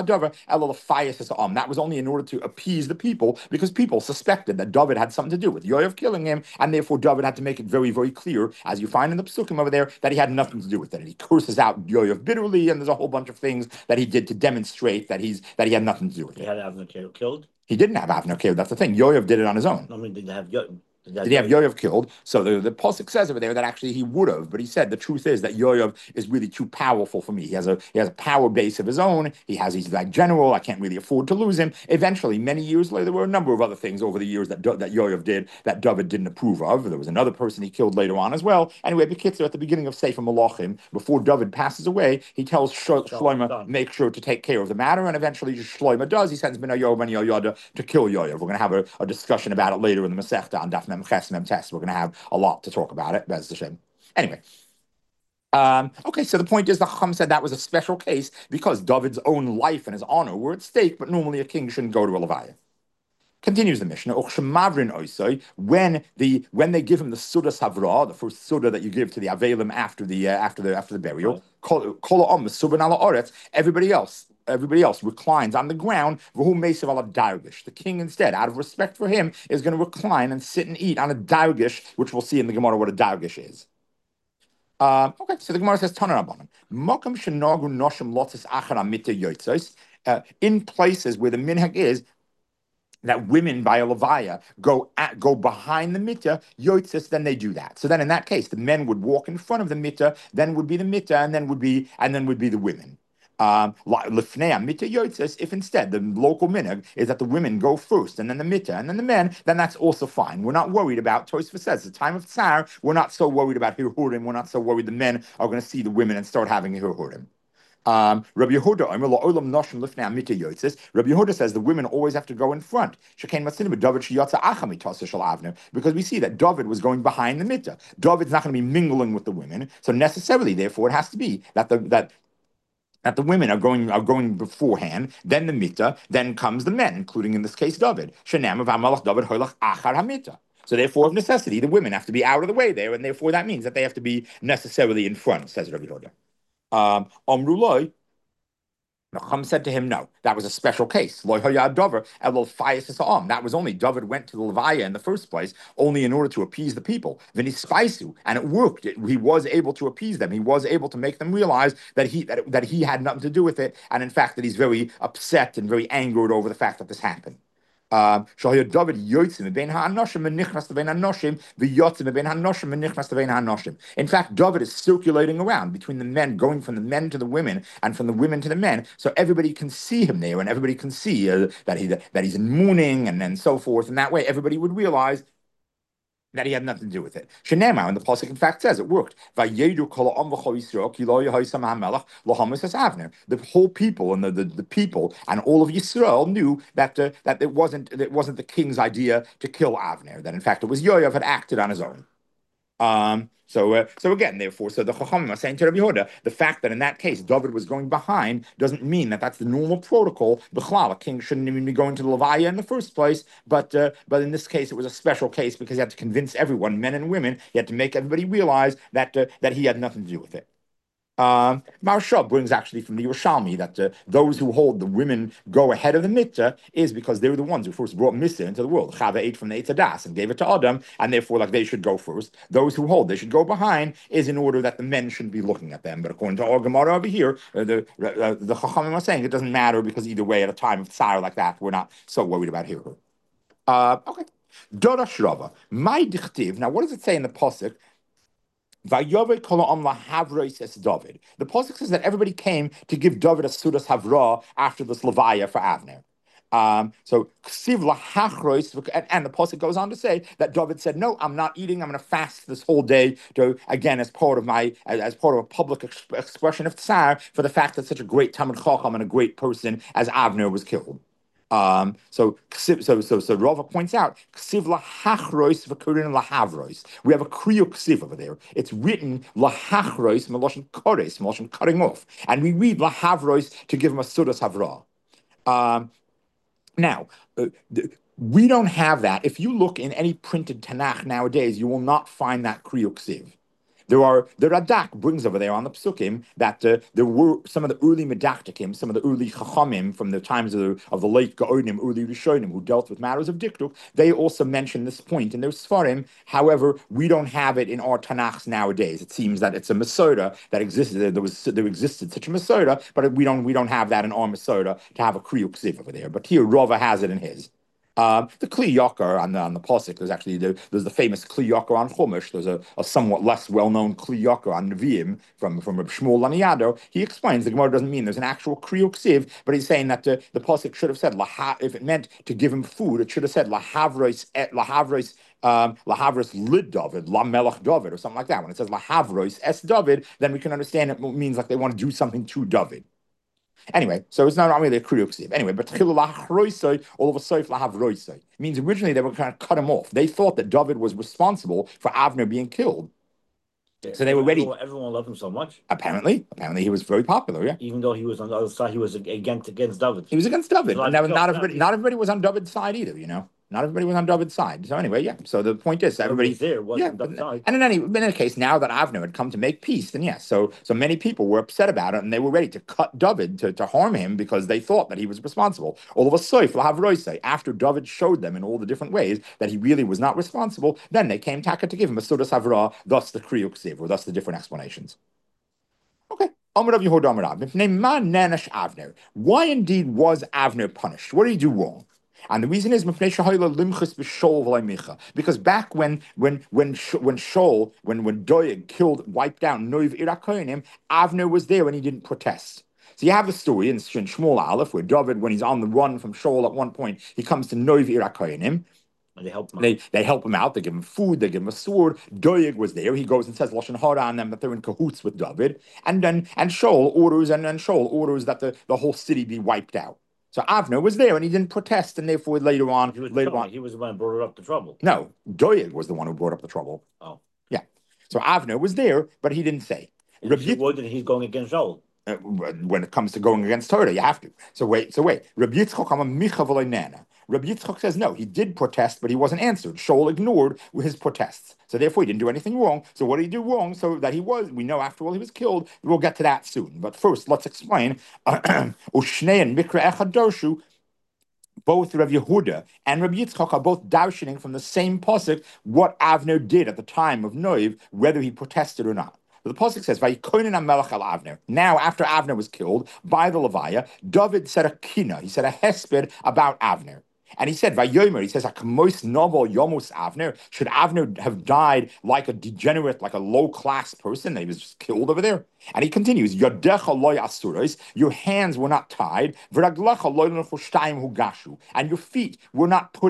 That was only in order to appease the people, because people suspected that David had something to do with Yoav killing him, and therefore David had to make it very, very clear, as you find in the Psukim over there, that he had nothing to do with it. And he curses out Yoav bitterly, and there's a whole bunch of things that he did to demonstrate that he had nothing to do with it. He had Avner killed? He didn't have Avner killed. That's the thing. Yoav did it on his own. I mean, did he have Yoav? Did he have Yoav killed? So the Pasuk says over there that actually he would have, but he said the truth is that Yoav is really too powerful for me. He has a power base of his own. He's like general. I can't really afford to lose him. Eventually, many years later, there were a number of other things over the years that Yoav did that David didn't approve of. There was another person he killed later on as well. Anyway, Bekitzer, at the beginning of Sefer Malachim, before David passes away, he tells Shlomo, make sure to take care of the matter, and eventually Shlomo does. He sends Yoav and Yoyada to kill Yoav. We're going to have a discussion about it later in the Masechta on Daf Mem Ches Mem Tes. We're going to have a lot to talk about it. Bez Hashem. Anyway, Okay, so the point is the Chacham said that was a special case because David's own life and his honor were at stake, but normally a king shouldn't go to a Levaya. Continues the Mishnah, when they give him the Suda Savra, the first Suda that you give to the Avelim after the burial, everybody else reclines on the ground. The king instead, out of respect for him, is going to recline and sit and eat on a dargish, which we'll see in the Gemara what a dargish is. Okay, so the Gemara says, Tanarabanan, Mokam shenagu noshim lotzis achar amita yotzos, in places where the minhag is that women by a levaya go behind the mitzvah yotzis, then they do that. So then in that case, the men would walk in front of the mitzvah, then would be the mitzvah, and then would be the women. If instead the local minhag is that the women go first and then the mitzvah and then the men, then that's also fine. We're not worried about, Tosfos says, the time of Tsar, we're not so worried about Hirhurim, we're not so worried the men are going to see the women and start having Hirhurim. Rabbi Yehuda says the women always have to go in front. Because we see that David was going behind the mitzvah. David's not going to be mingling with the women, so necessarily, therefore, it has to be that the women are going beforehand, then the mitzvah, then comes the men, including in this case David. So therefore, of necessity, the women have to be out of the way there, and therefore that means that they have to be necessarily in front, says Rabbi Yehuda. Amrullah, Chacham said to him, no, that was a special case. That was only David went to the Levaya in the first place, only in order to appease the people. And it worked. He was able to appease them. He was able to make them realize that he had nothing to do with it, and in fact that he's very upset and very angered over the fact that this happened. In fact, David is circulating around between the men, going from the men to the women and from the women to the men, so everybody can see him there, and everybody can see that he's in mourning and so forth, and that way everybody would realize that he had nothing to do with it. Shenema, and the pasuk in fact says it worked. The whole people and the people and all of Yisrael knew that it wasn't the king's idea to kill Avner. That in fact it was Yoav had acted on his own. So again, therefore, so the Chachamim are saying to Rabbi Yehuda, the fact that in that case David was going behind doesn't mean that that's the normal protocol. B'chlal, a king shouldn't even be going to the Levaya in the first place. But in this case, it was a special case because he had to convince everyone, men and women, he had to make everybody realize that he had nothing to do with it. Maharsha brings actually from the Yerushalmi that those who hold the women go ahead of the mitzvah is because they were the ones who first brought mitzvah into the world. Chava ate from the Eitz Hadas and gave it to Adam, and therefore they should go first. Those who hold they should go behind is in order that the men shouldn't be looking at them. But according to our Gemara over here, the Chachamim are saying it doesn't matter because either way, at a time of tsar like that, we're not so worried about here. Okay. Dora Shrava. My dichtiv. Now, what does it say in the pasuk? The pasuk says that everybody came to give David a sudas havra after this levaya for Avner. So ksiv lahachrois, and the pasuk goes on to say that David said, "No, I'm not eating. I'm going to fast this whole day as part of a public expression of tsar for the fact that such a great Talmid Chacham and a great person as Avner was killed." So Rava points out ksiv lahachrois v'kurin lahavrois. We have a kriyo ksiv over there. It's written lahachrois meloshin kores, meloshin cutting off, and we read lahavrois to give him a sudas havra. Now, we don't have that. If you look in any printed Tanakh nowadays, you will not find that kriyo ksiv. The Radak brings over there on the Psukim that there were some of the early Medaktikim, some of the early Chachamim from the times of the late Gaonim, early Rishonim, who dealt with matters of Dikduk. They also mention this point in their Sfarim. However, we don't have it in our Tanakhs nowadays. It seems that it's a Masorah that existed. There existed such a Masorah, but we don't have that in our Masorah to have a Kriyu Ksiv over there. But here Rava has it in his. The Kli Yakar on the Pasuk, there's the famous Kli Yakar on Chumash. There's a somewhat less well-known Kli Yakar on Nevi'im from Reb Shmuel Laniado. He explains the Gemara doesn't mean there's an actual Kriyu Ksiv, but he's saying that the Pasuk should have said if it meant to give him food, it should have said lahavros lid David, la melech David, or something like that. When it says lahavros es David, then we can understand it means like they want to do something to David. Anyway, so it's not really a kriyu ksiv. Anyway, but all of a sudden lahavroisai means originally they were going to cut him off. They thought that David was responsible for Avner being killed. So they were ready. Everyone loved him so much. Apparently he was very popular. Yeah, even though he was on the other side, he was against David. he was against David, So but not everybody was on David's side either. Not everybody was on David's side. So anyway, yeah. So the point is, everybody was there was yeah. on David's side. And in any case, now that Avner had come to make peace, then yes. So many people were upset about it, and they were ready to cut David to harm him because they thought that he was responsible. All of a sudden, after David showed them in all the different ways that he really was not responsible, then they came taka to give him a Sudas Havrah, thus the Kriyuk Siv, or thus the different explanations. Okay. Why indeed was Avner punished? What did he do wrong? And the reason is because back when Doeg wiped out Noiv Irakonim, Avner was there and he didn't protest. So you have the story in Shmuel Aleph where David, when he's on the run from Shaul at one point, he comes to Noiv Irakonim. And they help him out. They help him out. They give him food. They give him a sword. Doeg was there. He goes and says Lashon Hara on them that they're in cahoots with David. And Shaul orders that the whole city be wiped out. So Avner was there and he didn't protest, and therefore later on he was the one who brought up the trouble. No, Doeg was the one who brought up the trouble. Oh, yeah. So Avner was there, but he didn't say. He's going against Shaul. When it comes to going against Torah, you have to. So wait. Rabbi Yitzchok Rabbi Yitzchok says no, he did protest, but he wasn't answered. Shaul ignored his protests. So therefore, he didn't do anything wrong. So what did he do wrong? So that we know after all he was killed. We'll get to that soon. But first, let's explain. Ushnei and Mikra Echad Darshu, both Rav Yehuda and Rabbi Yitzchok are both darshaning from the same pasuk what Avner did at the time of Noiv, whether he protested or not. The pasuk says, "Vayikoinen HaMelech al Avner." Now, after Avner was killed by the Leviah, David said a kina. He said a hesped about Avner. And he said, Vayomer, he says, novel Yomus Avner. Should Avner have died like a degenerate, like a low-class person that he was just killed over there? And he continues, Yodecha loy asuros, your hands were not tied, V'raglecha loy nechoshtayim hugashu, and your feet were not put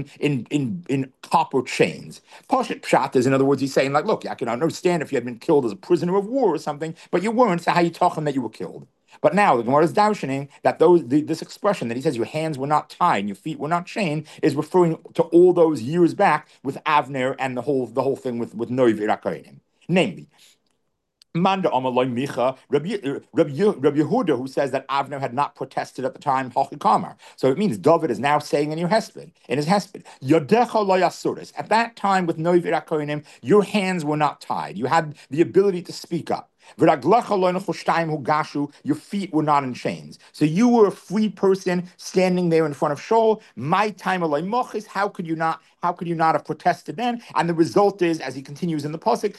in copper chains. Poshet pshat is, in other words, he's saying, like, look, I can understand if you had been killed as a prisoner of war or something, but you weren't, so how you talking that you were killed? But now the Gemara is darshaning that this expression that he says your hands were not tied and your feet were not chained is referring to all those years back with Avner and the whole thing with Noiv Irakonim. Namely, Manda Amaloi Micha, Rabbi Yehuda, who says that Avner had not protested at the time, Hachikamar. So it means David is now saying in his hesped, Yodecha lo yasuris. At that time with Noiv Irakonim, your hands were not tied. You had the ability to speak up. Your feet were not in chains. So you were a free person standing there in front of Shaul. My time how could you not have protested then? And the result is, as he continues in the pasuk,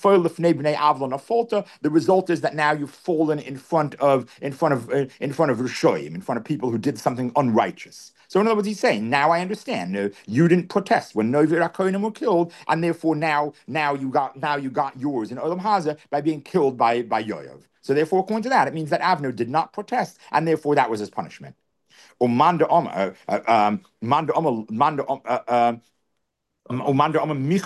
the result is that now you've fallen in front of Rishoyim, in front of people who did something unrighteous. So in other words, he's saying, now I understand. You didn't protest when Noiv Irakonim were killed, and therefore now you got yours in Olam Haza by being killed by Yoav. So therefore, according to that, it means that Avner did not protest, and therefore that was his punishment. It means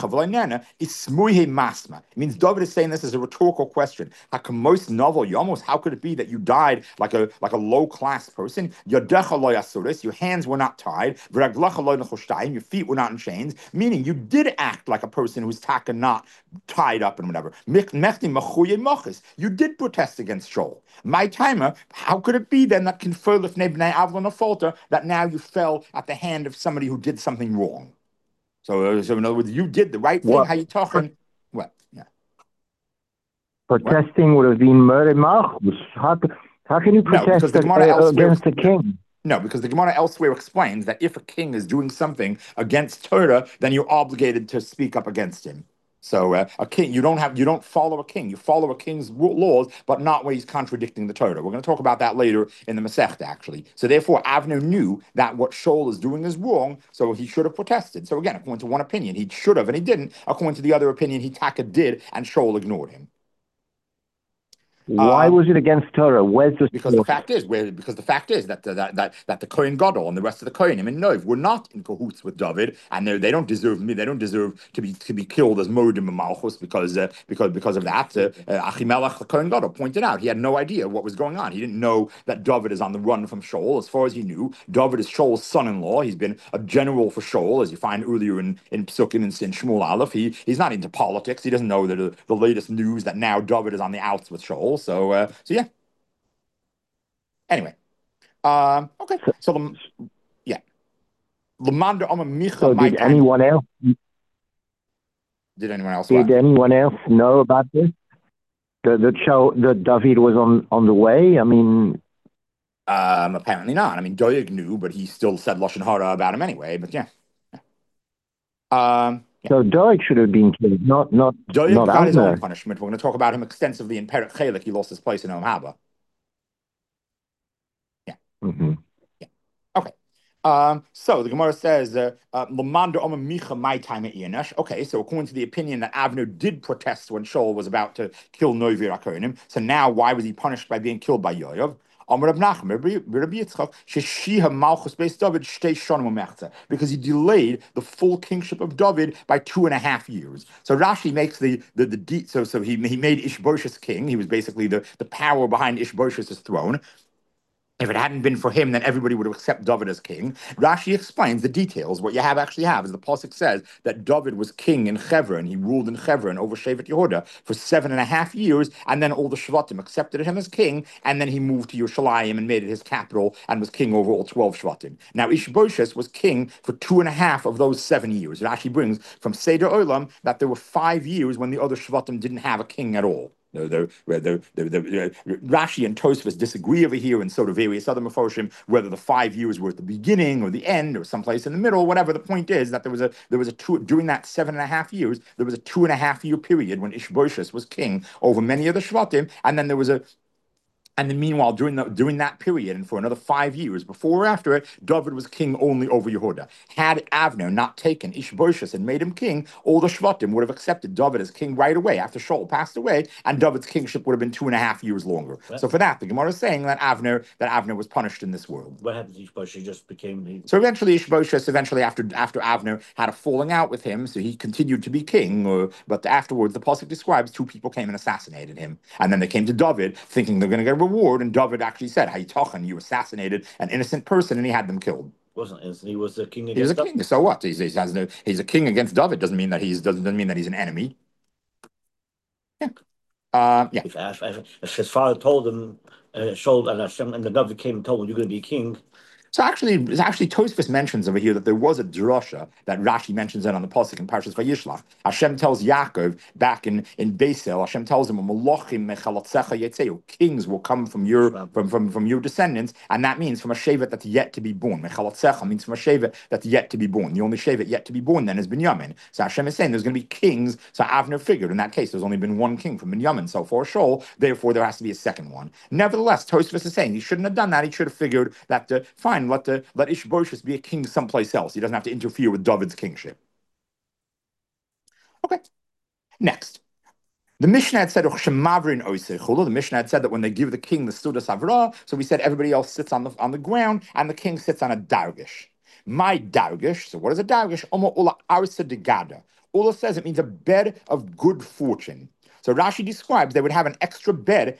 David is saying this as a rhetorical question. How could it be that you died like a low-class person? Your hands were not tied, your feet were not in chains, meaning you did act like a person who's not tied up and whatever. You did protest against Shaul. My timer, how could it be then that that now you fell at the hand of somebody who did something wrong? So in other words, you did the right thing. How you talking? What? Yeah. Protesting would have been murder machus. How can you protest against the king? No, because the Gemara elsewhere explains that if a king is doing something against Torah, then you're obligated to speak up against him. So a king, you don't follow a king. You follow a king's laws, but not when he's contradicting the Torah. We're going to talk about that later in the Masechta, actually. So therefore, Avner knew that what Shaul is doing is wrong, so he should have protested. So again, according to one opinion, he should have, and he didn't. According to the other opinion, he did, and Shaul ignored him. Why was it against Torah? Where's the Because the fact is that the Kohen Gadol and the rest of the Kohenim in Nov were not in cahoots with David, and they don't deserve to be killed as Modim and Malchus because of that. Achimelech the Kohen Gadol pointed out he had no idea what was going on. He didn't know that David is on the run from Shaul. As far as he knew, David is Shaul's son-in-law. He's been a general for Shaul, as you find earlier in Psukim and in Shmuel Aleph. He's not into politics. He doesn't know the latest news that now David is on the outs with Shaul. So yeah. Anyway, okay. So yeah, Lamanda Oma Micha. So did anyone else? Did anyone else? Did anyone else know about this? That David was on the way. I mean, apparently not. I mean, Doeg knew, but he still said lashon hara about him anyway. But yeah. So Doeg should have been killed, not Doeg not got his own Avner. punishment. We're going to talk about him extensively in Perek Chelek. He lost his place in Olam Haba. Yeah. Mm-hmm. Yeah. Okay. So the Gemara says, "Lamanda Oma Micha my time at Yenash." Okay, so according to the opinion that Avner did protest when Shaul was about to kill Novi Rakonim, so now why was he punished by being killed by Yoav? Because he delayed the full kingship of David by 2.5 years. So Rashi makes so he made Ishbosheth king. He was basically the power behind Ishbosheth's throne. If it hadn't been for him, then everybody would have accepted David as king. Rashi explains the details. What you actually have is the pasuk says that David was king in Hebron. He ruled in Hebron over Shevet Yehuda for 7.5 years, and then all the Shvatim accepted him as king, and then he moved to Yerushalayim and made it his capital and was king over all 12 Shvatim. Now Ishbosheth was king for 2.5 of those 7 years. Rashi brings from Seder Olam that there were 5 years when the other Shvatim didn't have a king at all. Rashi and Tosfos disagree over here, and so do various other Mefoshim, whether the 5 years were at the beginning or the end or someplace in the middle. Whatever the point is, that there was a during that 7.5 years, there was a 2.5 year period when Ishbosheth was king over many of the Shvatim, and then meanwhile, during that period, and for another 5 years before or after it, David was king only over Yehuda. Had Avner not taken Ishbosheth and made him king, all the Shvatim would have accepted David as king right away after Shaul passed away, and David's kingship would have been 2.5 years longer. Right. So for that, the Gemara is saying that Avner was punished in this world. What happened to Ishbosheth? Just became so eventually Ishbosheth after Avner had a falling out with him, so he continued to be king. But afterwards, the pasuk describes 2 people came and assassinated him, and then they came to David thinking they're going to get a reward, and David actually said, "Hayitachan, you assassinated an innocent person," and he had them killed. Wasn't innocent. He was a king against. He was a king. So what? He's a king against David. Doesn't mean that he's an enemy. Yeah. Yeah. If his father told him, Shaul and Hashem, and the David came and told him, "You're going to be king." So actually, Tosfos mentions over here that there was a drasha that Rashi mentions it on the pasuk in Parshas Vayishlach. Hashem tells Yaakov back in Beisel, Hashem tells him, kings will come from your descendants, and that means from a shevet that's yet to be born. Mechalatzecha means from a shevet that's yet to be born. The only shevet yet to be born then is Binyamin. So Hashem is saying there's going to be kings. So Avner figured in that case there's only been one king from Binyamin so far Shaul, therefore there has to be a second one. Nevertheless, Tosfos is saying he shouldn't have done that. He should have figured that fine. Let Ishbosheth be a king someplace else. He doesn't have to interfere with David's kingship. Okay. Next. The Mishnah had said, the Mishnah had said that when they give the king the Sudas Avrah, so we said everybody else sits on the ground and the king sits on a dargish. My dargish, so what is a dargish? Ula arsa de gada. Ula says it means a bed of good fortune. So Rashi describes they would have an extra bed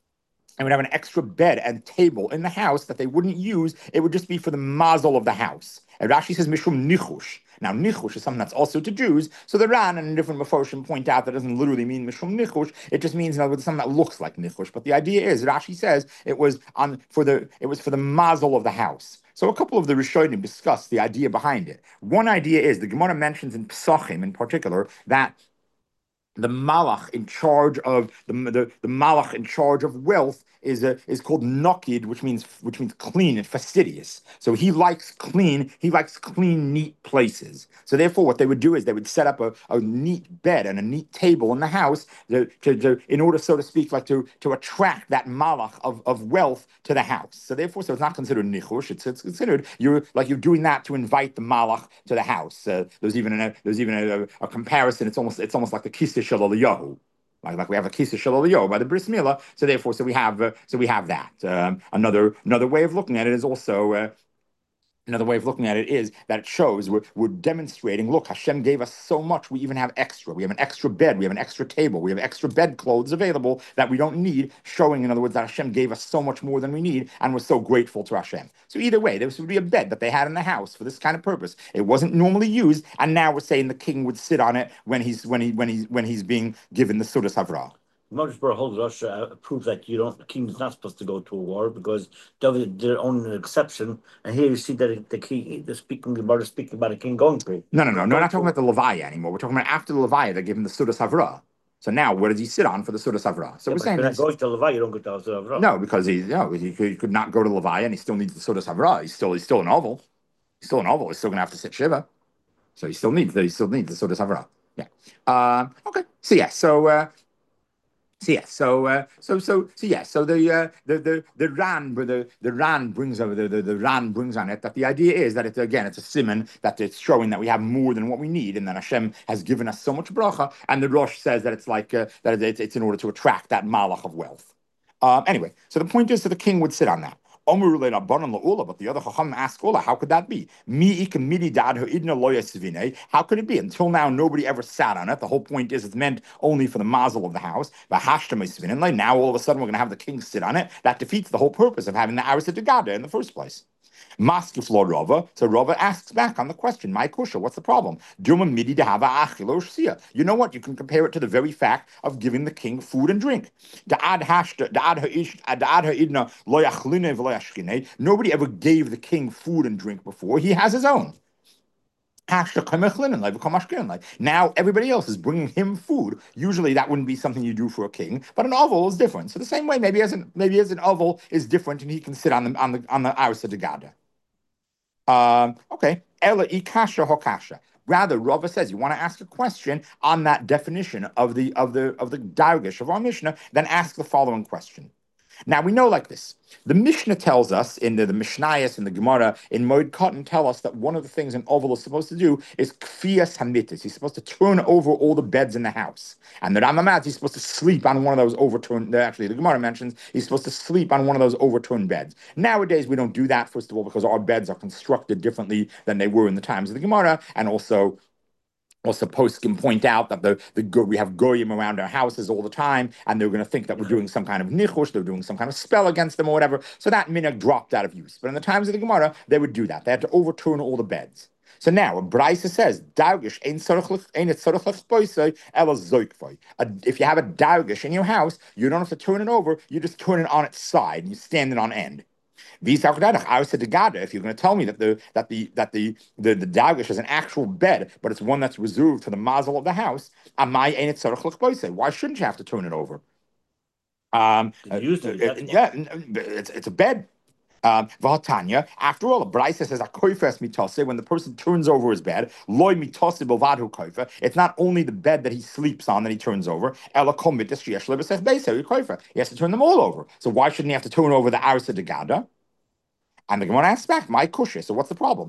and table in the house that they wouldn't use. It would just be for the mazel of the house. And Rashi says mishum nichush. Now nichush is something that's also to Jews. So the Ran and different Mefoshim point out that doesn't literally mean mishum nichush. It just means something that looks like nichush. But the idea is Rashi says it was for the mazel of the house. So a couple of the Rishonim discuss the idea behind it. One idea is the Gemara mentions in Pesachim in particular that the malach in charge of the malach in charge of wealth is called nokid, which means clean and fastidious. So he likes clean, neat places. So therefore, what they would do is they would set up a neat bed and a neat table in the house in order, so to speak, to attract that malach of wealth to the house. So therefore, it's not considered nichush. It's considered you're doing that to invite the malach to the house. There's even a comparison. It's almost like the kiseh shel Eliyahu. Like we have a kisa shalom by the bris milah. So therefore, so we have that. Another way of looking at it is also. Another way of looking at it is that it shows we're demonstrating, look, Hashem gave us so much, we even have extra. We have an extra bed, we have an extra table, we have extra bedclothes available that we don't need, showing, in other words, that Hashem gave us so much more than we need, and we're so grateful to Hashem. So either way, this would be a bed that they had in the house for this kind of purpose. It wasn't normally used, and now we're saying the king would sit on it when he's being given the Sudas Havrah. Moses Baruch holds Russia proves that the king's not supposed to go to a war because David did own an exception, and here you see that the king, speaking about a king going to. No, we're not talking about the Levaya anymore. We're talking about after the Levaya, they give him the Sudas Havrah. So now, where does he sit on for the Sudas Havrah? So we're saying going to Levaya, you don't go to the Havrah. No, because he could not go to Levaya, and he still needs the Sudas Havrah. He's still an oval. He's still an oval. He's still going to have to sit Shiva. So he still needs the Sudas Havrah. Yeah. Okay. So yeah. So the Ran brings over the Ran brings on it that the idea is that it's a simon that it's showing that we have more than what we need, and that Hashem has given us so much bracha, and the Rosh says that it's like that it's in order to attract that malach of wealth. Anyway, so the point is that the king would sit on that. But the other Chacham asked Ola, how could that be? How could it be? Until now, nobody ever sat on it. The whole point is it's meant only for the mazel of the house. Now, all of a sudden, we're going to have the king sit on it. That defeats the whole purpose of having the Arisa Degada in the first place. Maskiflo Rava. So Rava asks back on the question, my kusha, what's the problem? You know what? You can compare it to the very fact of giving the king food and drink. Nobody ever gave the king food and drink before. He has his own. Now everybody else is bringing him food. Usually that wouldn't be something you do for a king, but an oval is different. So the same way, maybe as an oval is different, and he can sit on the Arsa Degada. Okay. Ela ikasha hokasha. Rather, Rava says you want to ask a question on that definition of the Dargish of our Mishnah, then ask the following question. Now we know like this. The Mishnah tells us in the Mishnayos and the Gemara in Moed Katan tell us that one of the things an oval is supposed to do is kfiyas hamitis. He's supposed to turn over all the beds in the house. And the Rambam he's supposed to sleep on one of those overturned. Actually, the Gemara mentions he's supposed to sleep on one of those overturned beds. Nowadays we don't do that. First of all, because our beds are constructed differently than they were in the times of the Gemara, and also posts can point out that we have goyim around our houses all the time, and they're going to think that we're doing some kind of nichush, they're doing some kind of spell against them or whatever. So that minhag dropped out of use. But in the times of the Gemara, they would do that. They had to overturn all the beds. So now, Braisa says, if you have a dargish in your house, you don't have to turn it over, you just turn it on its side, and you stand it on end. If you're going to tell me that the dagish is an actual bed, but it's one that's reserved for the mazel of the house, why shouldn't you have to turn it over? It's a bed. After all, the Braisa says when the person turns over his bed, it's not only the bed that he sleeps on that he turns over, he has to turn them all over. So why shouldn't he have to turn over the Arsa Degada? And the Gemara asks back, my kusha, so what's the problem?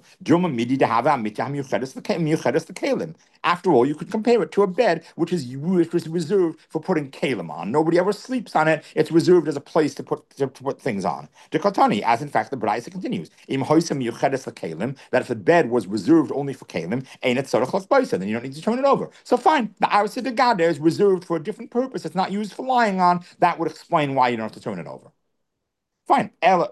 After all, you could compare it to a bed which was reserved for putting kalim on. Nobody ever sleeps on it. It's reserved as a place to put things on. Dekotani, as in fact the Braisa continues, that if the bed was reserved only for kalim, then you don't need to turn it over. So fine, the Arsa Degada is reserved for a different purpose. It's not used for lying on. That would explain why you don't have to turn it over. Fine.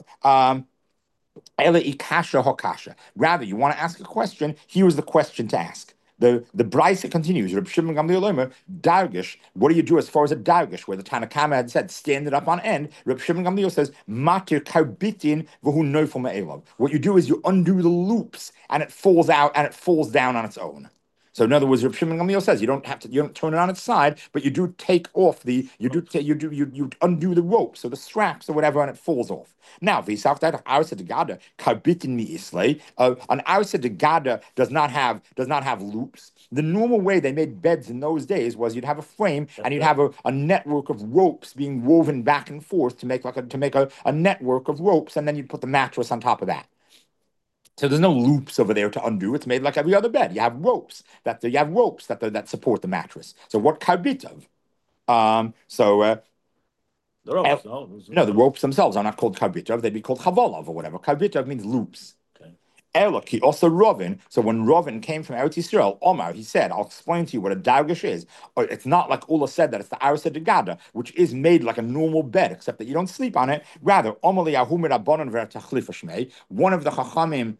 Rather, you want to ask a question. Here is the question to ask. The Braisa continues. Reb Shimon Gamliel Omer, dargish. What do you do as far as a dargish, where the Tanakama had said stand it up on end? Reb Shimon Gamliel says matir karbitin v'hu noifel me'elav. What you do is you undo the loops, and it falls out and it falls down on its own. So in other words, Reb Shimon Gamliel says you don't turn it on its side, but you do take off you undo the ropes or the straps or whatever, and it falls off. Now, an Arsa Degada does not have loops. The normal way they made beds in those days was you'd have a frame and you'd have a network of ropes being woven back and forth to make a network of ropes, and then you'd put the mattress on top of that. So there's no loops over there to undo. It's made like every other bed. You have ropes that support the mattress. So what karbitav? So The ropes, no, the ropes themselves are not called kavitav; they'd be called chavolov or whatever. Kavitav means loops. Okay. Elok, also Rovin. So when Rovin came from Eretz Yisrael, Omar, he said, "I'll explain to you what a dargish is. Or it's not like Ula said that it's the Arisa de Gada, which is made like a normal bed, except that you don't sleep on it. Rather, Omar Yahumir Rabbanon Ve'Tachlifa Shmei, one of the Chachamim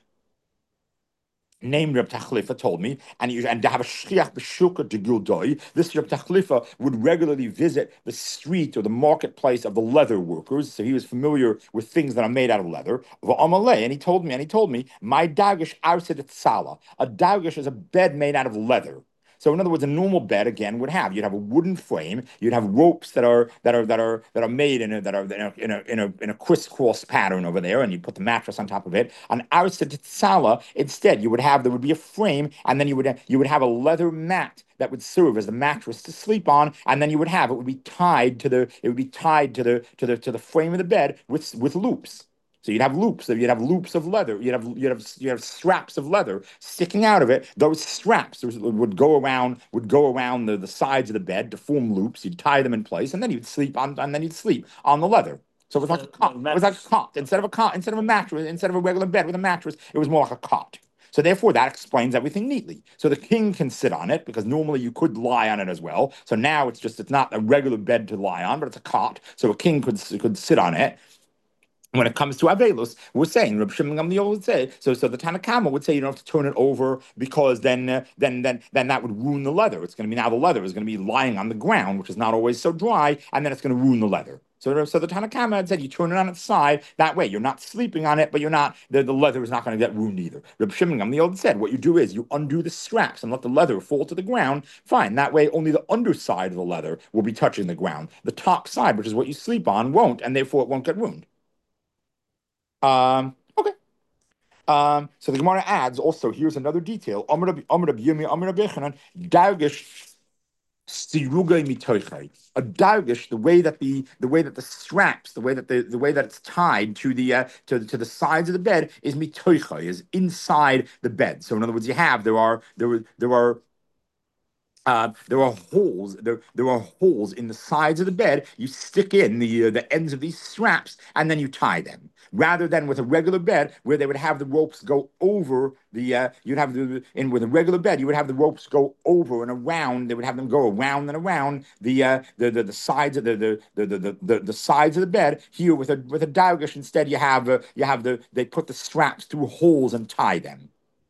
named Reb Tachlifa told me, and to have a shchiach b'shulka de Gildoi, this Reb Tachlifa would regularly visit the street or the marketplace of the leather workers, so he was familiar with things that are made out of leather. And he told me, my dagish arsid tzala. A dagish is a bed made out of leather. So in other words, a normal bed again you'd have a wooden frame, you'd have ropes that are made in a crisscross pattern over there, and you put the mattress on top of it. On Arsa Sala, instead, there would be a frame, and then you would have a leather mat that would serve as the mattress to sleep on, and then it would be tied to the frame of the bed with loops. So you'd have loops of leather. You'd have straps of leather sticking out of it. Those straps would go around the sides of the bed to form loops. You'd tie them in place, and then you'd sleep on the leather. So it was like a cot. It was like a cot. Instead of a mattress, instead of a regular bed with a mattress, it was more like a cot. So therefore, that explains everything neatly. So the king can sit on it because normally you could lie on it as well. So now it's not a regular bed to lie on, but it's a cot. So a king could sit on it. When it comes to Avelus, we're saying Reb Shimon Gamliel would say so. So the Tanakama would say you don't have to turn it over because then that would ruin the leather. It's going to be now the leather is going to be lying on the ground, which is not always so dry, and then it's going to ruin the leather. So the Tanakama had said you turn it on its side. That way you're not sleeping on it, but the leather is not going to get ruined either. Reb Shimon Gamliel said what you do is you undo the straps and let the leather fall to the ground. Fine. That way only the underside of the leather will be touching the ground. The top side, which is what you sleep on, won't, and therefore it won't get ruined. Okay. So the Gemara adds also, here's another detail. Dargish sirugay mitoichai. A dargish, the way that the straps, the way that it's tied to the sides of the bed is mitoichai, is inside the bed. So in other words, there are holes. There are holes in the sides of the bed. You stick in the ends of these straps, and then you tie them. Rather than with a regular bed, where they would have the ropes go over with a regular bed, you would have the ropes go over and around. They would have them go around and around the sides of the sides of the bed. Here with a dargish, instead they put the straps through holes and tie them.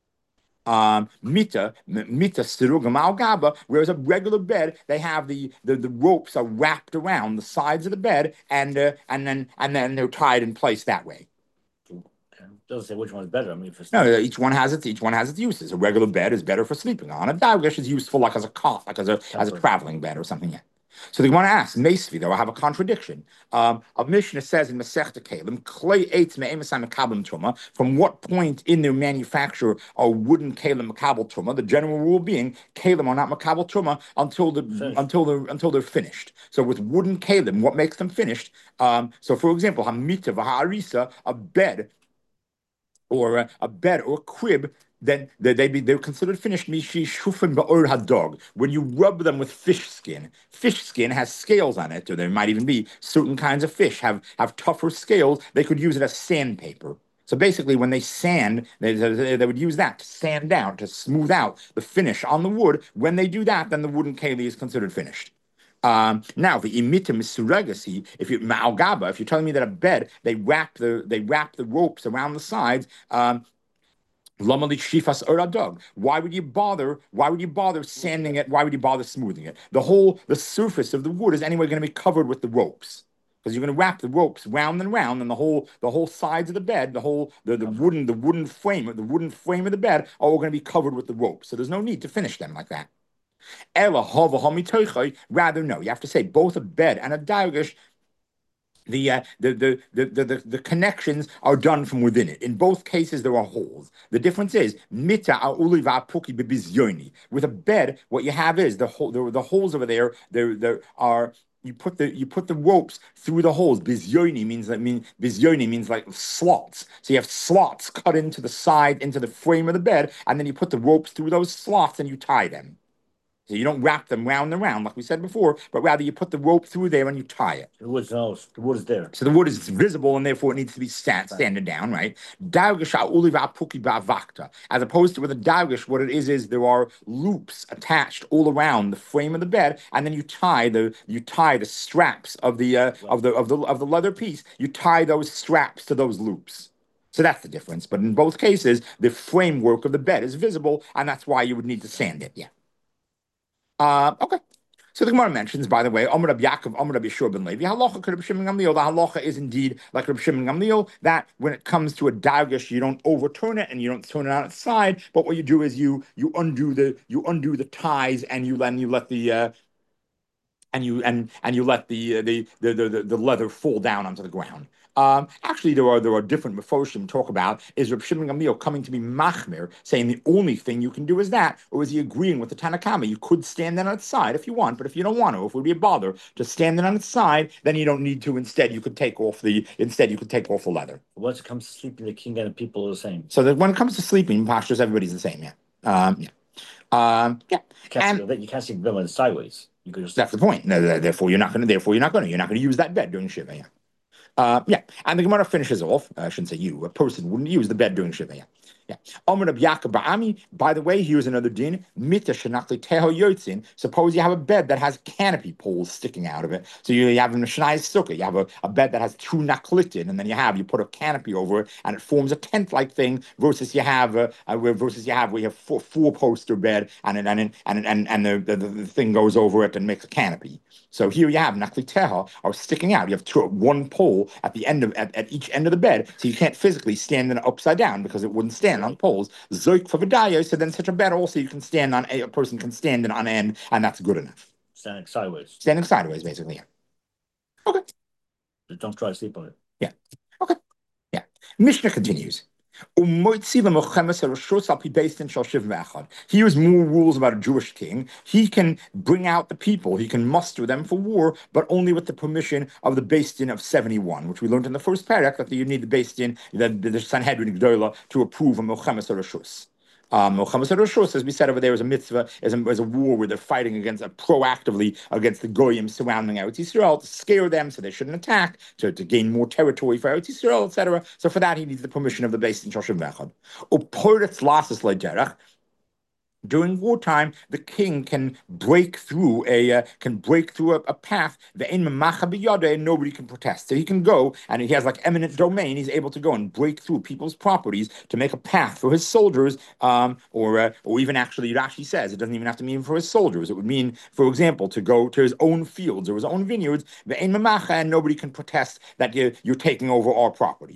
Mita sirugam al gaba, whereas a regular bed, they have the ropes are wrapped around the sides of the bed, and then they're tied in place that way. Doesn't say which one's better. I mean, no, each one has its uses. A regular bed is better for sleeping on. A dargish is useful like as a cot, like as a traveling bed or something. Yeah. So they want to ask, Mesvi, though, I have a contradiction. A Mishnah says in Masechta Kalim, Klei Eitz Me'emasam Mekabel Truma, from what point in their manufacture are wooden Kalim Mekabel Truma? The general rule being, Kalim are not Mekabel Truma until they're finished. So with wooden Kalim, what makes them finished? So for example, Hamita V'Ha'arisa, a bed or a crib, then they're considered finished. Mishi shufim ba'or hadog. When you rub them with fish skin has scales on it, or there might even be certain kinds of fish have tougher scales. They could use it as sandpaper. So basically, when they sand, they would use that to sand down, to smooth out the finish on the wood. When they do that, then the wooden keli is considered finished. Now, the imitim surrogacy, if you're telling me that a bed, they wrap the ropes around the sides. Why would you bother sanding it? Why would you bother smoothing it? The surface of the wood is anyway going to be covered with the ropes, because you're going to wrap the ropes round and round, and the whole sides of the bed, the wooden frame of the bed are all going to be covered with the ropes. So there's no need to finish them like that. Rather, no, you have to say both a bed and a dargish, the connections are done from within it. In both cases, there are holes. The difference is mita puki bebizyoni. With a bed, what you have is the holes over there. There are. You put the ropes through the holes. Bizyoni means like slots. So you have slots cut into the frame of the bed, and then you put the ropes through those slots and you tie them. So you don't wrap them round and round like we said before, but rather you put the rope through there and you tie it. The wood is there. So the wood is visible and therefore it needs to be standing down, right? As opposed to with a dargish, what it is there are loops attached all around the frame of the bed, and then you tie the straps of the leather piece. You tie those straps to those loops. So that's the difference. But in both cases, the framework of the bed is visible, and that's why you would need to sand it. Yeah. Okay. So the Gemara mentions, by the way, Amr Rabbi Yaakov, Amr Rabbi Yeshua ben Levi, halacha could Rabbi Shimon Gamliel. The halacha is indeed like Rabbi Shimon Gamliel, that when it comes to a dargish, you don't overturn it and you don't turn it on its side, but what you do is you undo the ties and you let the and you let the leather fall down onto the ground. Actually, there are different Mefoshim talk about is Reb Shimon Gamliel coming to be machmir, saying the only thing you can do is that, or is he agreeing with the Tanakama? You could stand it on its side if you want, but if you don't want to, if it would be a bother to stand it on its side, then you don't need to. Instead, you could take off the leather. Once it comes to sleeping, the king and the people are the same. So that when it comes to sleeping postures, everybody's the same. Yeah. Yeah. You can't see villain sideways. You could just. That's the point. No, therefore, you're not going to use that bed during Shiva. Yeah. And the Gemara finishes off. I shouldn't say you. A person wouldn't use the bed during Shiva. Yeah. By the way, here's another din. Suppose you have a bed that has canopy poles sticking out of it. So you have a Mishnai Sukkah. You have a bed that has two naklitin, and then you put a canopy over it, and it forms a tent-like thing. Versus you have we have four-poster bed, and the thing goes over it and makes a canopy. So here you have nakliteha are sticking out. You have one pole at the end at each end of the bed, so you can't physically stand in upside down because it wouldn't stand on poles. Zoik for Vidayo, so then such a bed also you can stand on, a person can stand on end, and that's good enough. Standing sideways. Standing sideways, basically, yeah. Okay. But don't try to sleep on it. Yeah. Okay. Yeah. Mishnah continues. Here's more rules about a Jewish king. He can bring out the people, he can muster them for war, but only with the permission of the Beis Din of 71, which we learned in the first parak, that you need the Beis Din, the Sanhedrin Gdola, to approve a Milchemes Reshus. Milchemes Reshus, as we said over there, is a mitzvah, is a war where they're fighting proactively against the Goyim surrounding Eretz Yisrael to scare them so they shouldn't attack, to gain more territory for Eretz Yisrael, etc. So for that, he needs the permission of the Beis Din Shoshev Vechad. Uporetz lasses le'derech. During wartime, the king can break through a path. And nobody can protest. So he can go, and he has like eminent domain. He's able to go and break through people's properties to make a path for his soldiers, or even actually, it actually says it doesn't even have to mean for his soldiers. It would mean, for example, to go to his own fields or his own vineyards. And nobody can protest that you're taking over our property.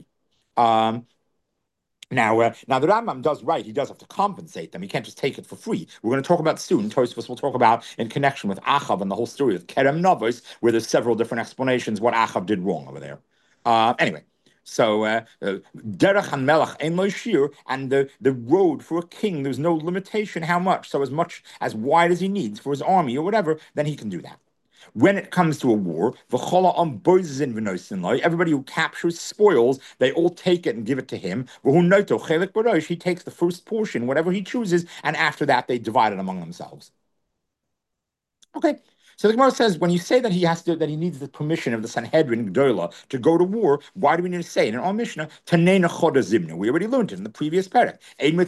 Now the Rambam does right. He does have to compensate them. He can't just take it for free. We're going to talk about soon. Tosfos will talk about in connection with Achav and the whole story of Kerem Novos, where there's several different explanations what Achav did wrong over there. Anyway, so Derech and Melech Ein Lo Shir, and the road for a king, there's no limitation how much. So much as wide as he needs for his army or whatever, then he can do that. When it comes to a war, everybody who captures spoils, they all take it and give it to him. He takes the first portion, whatever he chooses, and after that they divide it among themselves. Okay. So the Gemara says, when you say that he needs the permission of the Sanhedrin Gdola to go to war, why do we need to say it in our Mishnah? Tanena Choda Zimna. We already learned it in the previous parak.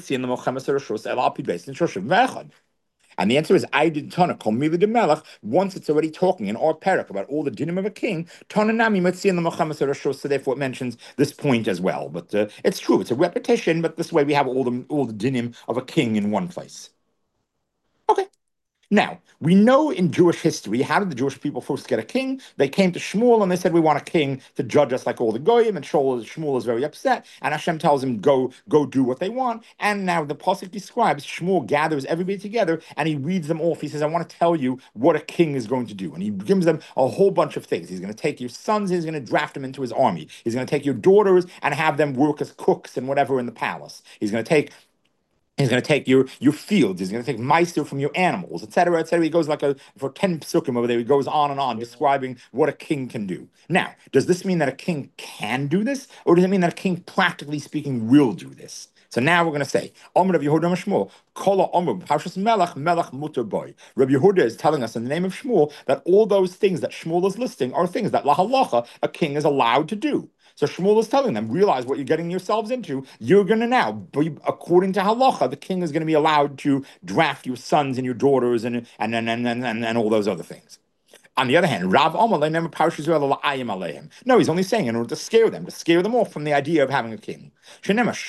And the answer is, I did Tana, call me the Melech. Once it's already talking in our parak about all the dinim of a king, Tana Nami Matzi the Mohammed Rashos, so therefore it mentions this point as well. But it's true, it's a repetition, but this way we have all the dinim of a king in one place. Okay. Now, we know in Jewish history, how did the Jewish people first get a king? They came to Shmuel and they said, we want a king to judge us like all the Goyim, and Shmuel is very upset, and Hashem tells him, go do what they want. And now the Pasuk describes, Shmuel gathers everybody together and he reads them off. He says, I want to tell you what a king is going to do. And he gives them a whole bunch of things. He's going to take your sons, he's going to draft them into his army. He's going to take your daughters and have them work as cooks and whatever in the palace. He's going to take your fields. He's going to take meister from your animals, etc., etc. He goes for 10 psukim over there. He goes on and on describing what a king can do. Now, does this mean that a king can do this, or does it mean that a king, practically speaking, will do this? So now we're going to say, Omer Rabbi Yehuda Shmuel, Kola Omer Parshas Melech Melech Muter Boy. Rabbi Yehuda is telling us in the name of Shmuel that all those things that Shmuel is listing are things that lahalacha a king is allowed to do. So Shmuel is telling them, realize what you're getting yourselves into. You're going to now, according to halacha, the king is going to be allowed to draft your sons and your daughters and all those other things. On the other hand, Rav Omer never parshas la'ayim aleihim. No, he's only saying in order to scare them off from the idea of having a king. After all,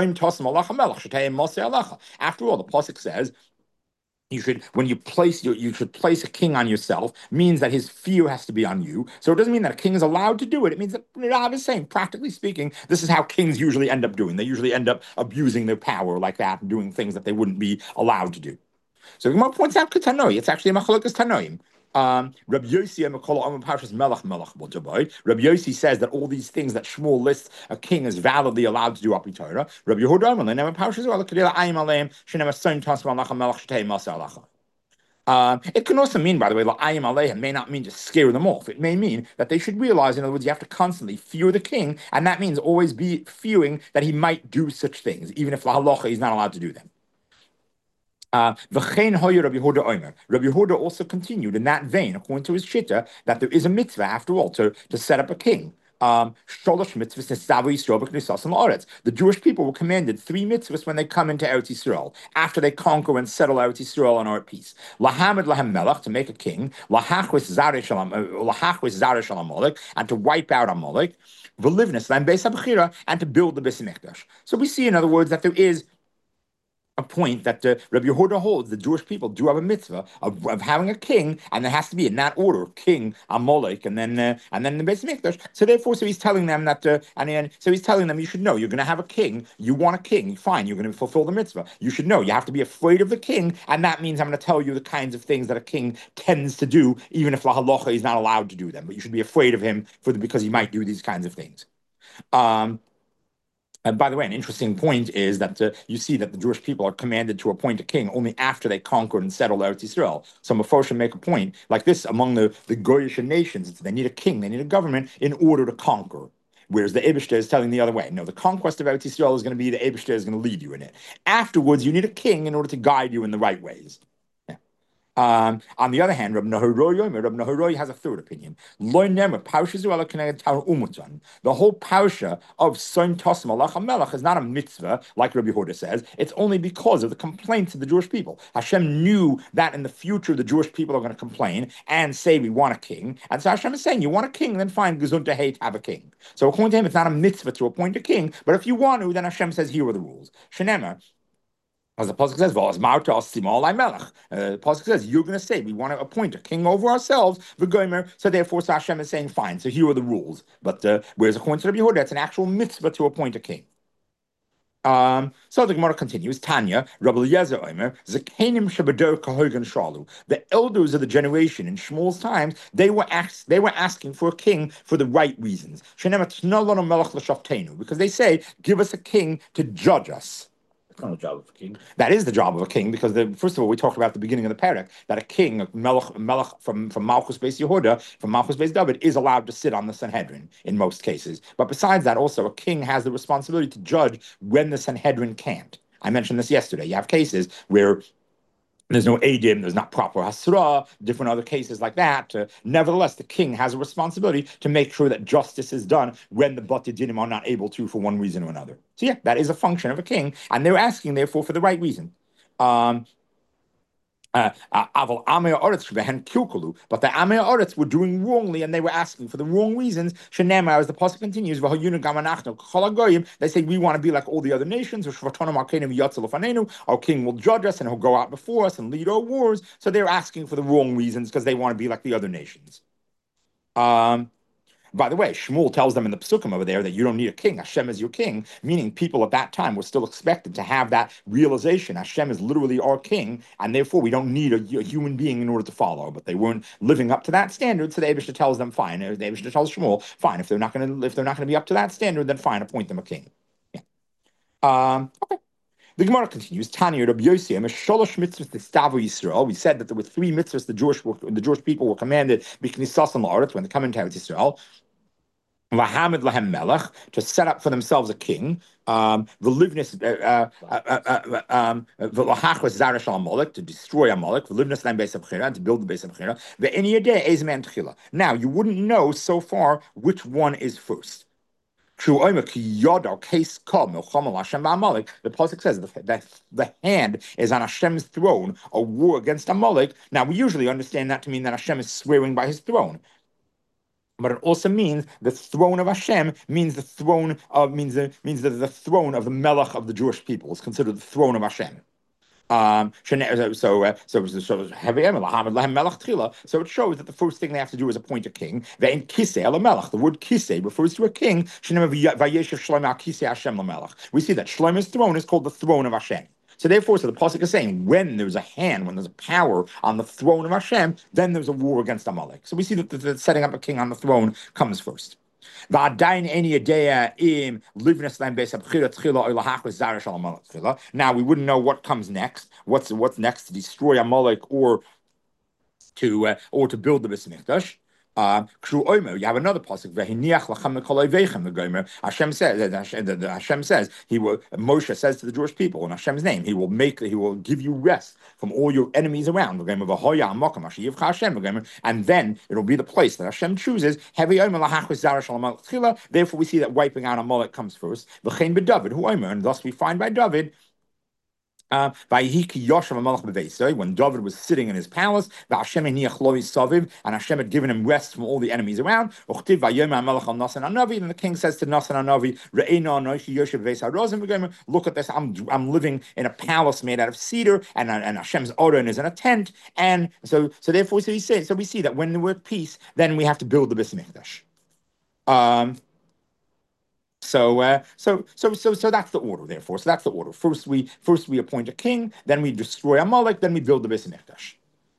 the pasuk says you should, when you should place a king on yourself, means that his fear has to be on you. So it doesn't mean that a king is allowed to do it. It means that Rav is saying, practically speaking, this is how kings usually end up doing. They usually end up abusing their power like that and doing things that they wouldn't be allowed to do. So the Gemara points out Tanoi. It's actually a machlokas Tanoim. Rabbi Yossi Rabbi Yossi says that all these things that Shmuel lists a king is validly allowed to do Api Torah. Rabbi Yehuda it can also mean, by the way, la'ayim aleihim may not mean to scare them off. It may mean that they should realize, in other words, you have to constantly fear the king, and that means always be fearing that he might do such things, even if la halacha he's not allowed to do them. Rabbi Yehuda also continued in that vein, according to his shitta, that there is a mitzvah after all to set up a king. The Jewish people were commanded 3 mitzvahs when they come into Eretz Yisrael, after they conquer and settle Eretz Yisrael and are at peace. Lahamid lahem melech, to make a king, lahachwis zaresh Amalek, and to wipe out Amalek, v'livnis lahem beis habechira, and to build the Beis Hamikdash. So we see, in other words, that there is a point that Rabbi Yehuda holds the Jewish people do have a mitzvah of having a king, and there has to be in that order: king, Amalek, and then the Beis Hamikdash. So therefore, so he's telling them that, so he's telling them, you should know you're going to have a king. You want a king, fine. You're going to fulfill the mitzvah. You should know you have to be afraid of the king, and that means I'm going to tell you the kinds of things that a king tends to do, even if la halacha is not allowed to do them. But you should be afraid of him because he might do these kinds of things. And by the way, an interesting point is that you see that the Jewish people are commanded to appoint a king only after they conquered and settled Eretz Yisrael. So Mephoshim make a point like this among the Goyish nations: they need a king, they need a government in order to conquer. Whereas the Eibishter is telling the other way. No, the conquest of Eretz Yisrael is going to be the Eibishter is going to lead you in it. Afterwards, you need a king in order to guide you in the right ways. On the other hand, Rab Nahuroi has a third opinion. The whole parsha of Son Tosam Allah HaMelech is not a mitzvah, like Rabbi Yehuda says. It's only because of the complaints of the Jewish people. Hashem knew that in the future the Jewish people are going to complain and say we want a king. And so Hashem is saying, you want a king, then fine, Gesundheit, hate, have a king. So according to him, it's not a mitzvah to appoint a king, but if you want to, then Hashem says, here are the rules. Shenemar, as the pasuk says, the pasuk says, you're going to say, we want to appoint a king over ourselves, so therefore so Hashem is saying, fine, so here are the rules. But whereas according to Rabbi Yehuda, it's an actual mitzvah to appoint a king. So the Gemara continues, Tanya, Rabbi Eliezer Omer, Zakenim Shabader Kahogan Shalu. The elders of the generation in Shmuel's times, they were asking for a king for the right reasons. Because they say, give us a king to judge us. Not a job of a king. That is the job of a king, because first of all, we talked about at the beginning of the parak that a king, a melech from Malchus Beis Yehuda, from Malchus Beis David, is allowed to sit on the Sanhedrin in most cases. But besides that, also a king has the responsibility to judge when the Sanhedrin can't. I mentioned this yesterday. You have cases where there's no edim, there's not proper hasra, different other cases like that. Nevertheless, the king has a responsibility to make sure that justice is done when the Bati Dinim are not able to for one reason or another. So yeah, that is a function of a king, and they're asking, therefore, for the right reason. But the Amei Oretz were doing wrongly, and they were asking for the wrong reasons. Shenema, as the pasuk continues, they say we want to be like all the other nations. Our king will judge us, and he'll go out before us and lead our wars. So they're asking for the wrong reasons because they want to be like the other nations. By the way, Shmuel tells them in the Psukim over there that you don't need a king. Hashem is your king, meaning people at that time were still expected to have that realization. Hashem is literally our king, and therefore we don't need a human being in order to follow. But they weren't living up to that standard, so the Eibishter tells them, fine. The Eibishter tells Shmuel, fine. If they're not going to be up to that standard, then fine, appoint them a king. Yeah. Okay. The Gemara continues. Tanya Rabbi Yossi, Sholosh mitzvahs Testavu Yisrael. We said that there were 3 mitzvahs the Jewish people were commanded b'knisas and la'aretz when they come into Eretz Yisrael. Lahamid lahem melech, to set up for themselves a king. V'livnis v'lachachos zarash al Amalek, to destroy Amalek. V'livnis lahem beis habchira, to build the beis habchira. Ve'eni yedei eis man tchila. Now you wouldn't know so far which one is first. The pasuk says that the hand is on Hashem's throne, a war against Amalek. Now we usually understand that to mean that Hashem is swearing by his throne. But it also means the throne of Hashem means the throne of the throne of the Melech of the Jewish people is considered the throne of Hashem. So it shows that the first thing they have to do is appoint a king. The word kisei refers to a king. We see that Shlomo's throne is called the throne of Hashem. So therefore, the pasuk is saying when there's a hand, when there's a power on the throne of Hashem, then there's a war against Amalek. So we see that the setting up a king on the throne comes first. Now we wouldn't know what comes next. What's next, to destroy Amalek or to build the Beis Mikdash. You have another pasuk. Hashem says he will. Moshe says to the Jewish people in Hashem's name, he will give you rest from all your enemies around. And then it'll be the place that Hashem chooses. Therefore, we see that wiping out Amalek comes first. And thus we find by David. When David was sitting in his palace, and Hashem had given him rest from all the enemies around, and the king says to Nasan Hanavi, look at this, I'm living in a palace made out of cedar, and Hashem's Oren is in a tent, and so therefore we see that when we're at peace, then we have to build the Beis Mikdash. So that's the order. Therefore, so that's the order. First we appoint a king, then we destroy Amalek, then we build the Beis Mikdash.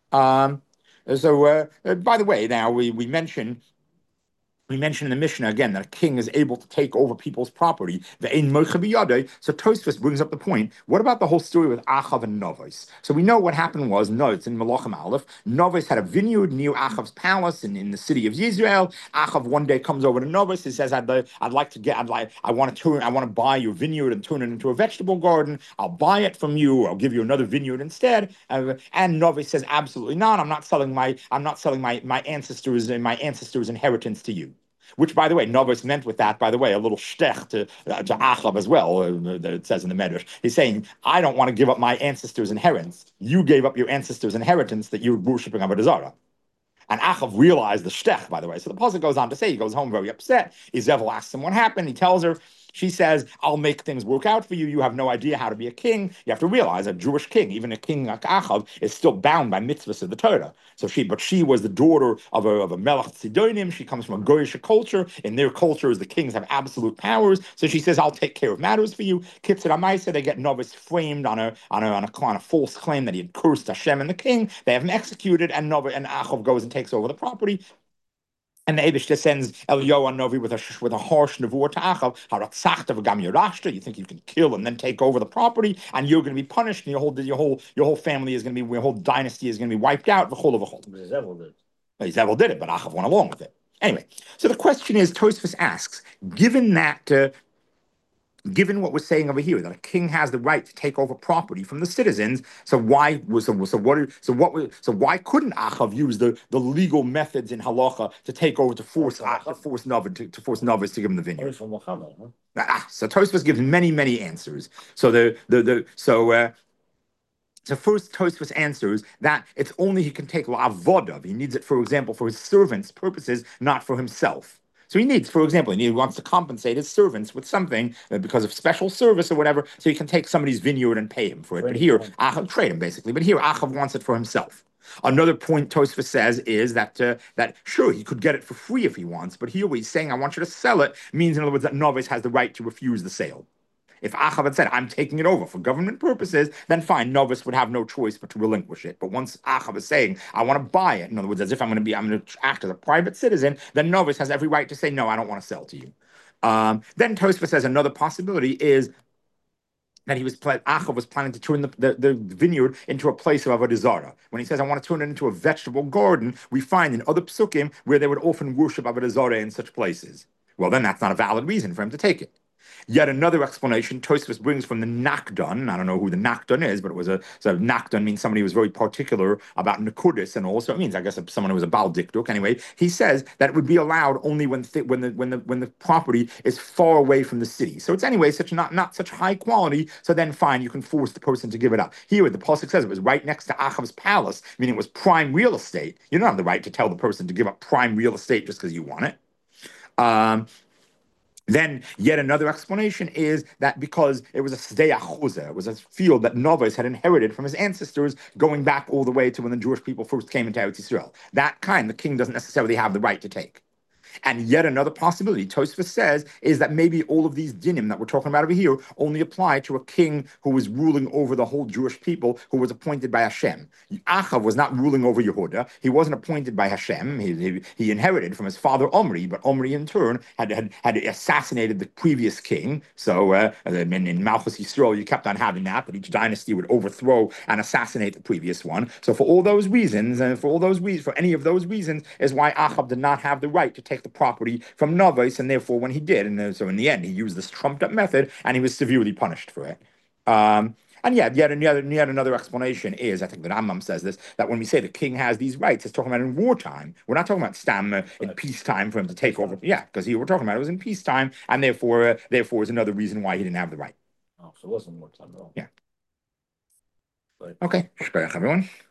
By the way, now we mention in the Mishnah again that a king is able to take over people's property. So Tosfos brings up the point. What about the whole story with Achav and Novis? So we know what happened was, it's in Malachim Aleph. Novis had a vineyard near Achav's palace in the city of Yisrael. Achav one day comes over to Novis. He says, I want to buy your vineyard and turn it into a vegetable garden. I'll buy it from you. I'll give you another vineyard instead. And Novis says, absolutely not. I'm not selling my ancestors' inheritance to you. Which, by the way, Novis meant with that, by the way, a little shtech to Achav as well, that it says in the Medrash. He's saying, I don't want to give up my ancestors' inheritance. You gave up your ancestors' inheritance that you're worshipping Avodah Zarah. And Achav realized the shtech, by the way. So the pasuk goes on to say, he goes home very upset. Izevel asks him what happened. He tells her, she says, I'll make things work out for you. You have no idea how to be a king. You have to realize a Jewish king, even a king like Achav, is still bound by mitzvahs of the Torah. But she was the daughter of a Melech Tzidonim. She comes from a Goyish culture. In their cultures, the kings have absolute powers. So she says, I'll take care of matters for you. Kitzur Amaisa, they get Novis framed on a false claim that he had cursed Hashem and the king. They have him executed, and Achav goes and takes over the property. And the Eibush sends Eliyahu Novi with a harsh nevuah to Achav. You think you can kill and then take over the property, and you're going to be punished, and your whole family is going to be, your whole dynasty is going to be wiped out. Zevel did it, but Achav went along with it. Anyway, so the question is, Tosfos asks, given what we're saying over here, that a king has the right to take over property from the citizens, so why couldn't Achav use the legal methods in halacha to take over, to force Novis to give him the vineyard? So Tosfos gives many answers. So So first, Tosfos answers that it's only he can take la'avodav. He needs it, for example, for his servants' purposes, not for himself. So he needs, for example, he wants to compensate his servants with something because of special service or whatever, so he can take somebody's vineyard and pay him for it. But here, Achav, trade him basically, but here Achav wants it for himself. Another point Tosfos says is that sure, he could get it for free if he wants, but here what he's saying, I want you to sell it, means in other words that Novis has the right to refuse the sale. If Achav had said, I'm taking it over for government purposes, then fine, Novis would have no choice but to relinquish it. But once Achav is saying, I want to buy it, in other words, as if I'm going to act as a private citizen, then Novis has every right to say, no, I don't want to sell to you. Then Tosfos says another possibility is that Achav was planning to turn the vineyard into a place of Avodah Zarah. When he says, I want to turn it into a vegetable garden, we find in other psukim where they would often worship Avodah Zarah in such places. Well, then that's not a valid reason for him to take it. Yet another explanation Tosfos brings from the Nakdon. I don't know who the Nakdon is, but it was so Nakdon means somebody who was very particular about Nakudis, and also it means, I guess, someone who was a Baal Dikduk. Anyway, he says that it would be allowed only when the property is far away from the city. So it's anyway such not such high quality. So then fine, you can force the person to give it up. Here, the pasuk says it was right next to Achav's palace, meaning it was prime real estate. You don't have the right to tell the person to give up prime real estate just because you want it. Then yet another explanation is that because it was a Sdei Achuza, it was a field that Novis had inherited from his ancestors going back all the way to when the Jewish people first came into Eretz Yisrael. That kind the king doesn't necessarily have the right to take. And yet another possibility, Tosfos says, is that maybe all of these dinim that we're talking about over here only apply to a king who was ruling over the whole Jewish people, who was appointed by Hashem. Achav was not ruling over Yehuda. He wasn't appointed by Hashem. He inherited from his father Omri, but Omri in turn had assassinated the previous king. So in Malchus Yisrael, you kept on having that each dynasty would overthrow and assassinate the previous one. So for all those reasons, and for any of those reasons, is why Achav did not have the right to take the property from Novis, and therefore when he did, and so in the end he used this trumped up method, and he was severely punished for it. And yet another explanation is, I think the Rambam says this, that when we say the king has these rights, it's talking about in wartime. We're not talking about Stam in peacetime for him to take over. Yeah, because here we're talking about it was in peacetime, and therefore is another reason why he didn't have the right. Oh, so it wasn't wartime at all. Yeah. Right. Okay, everyone.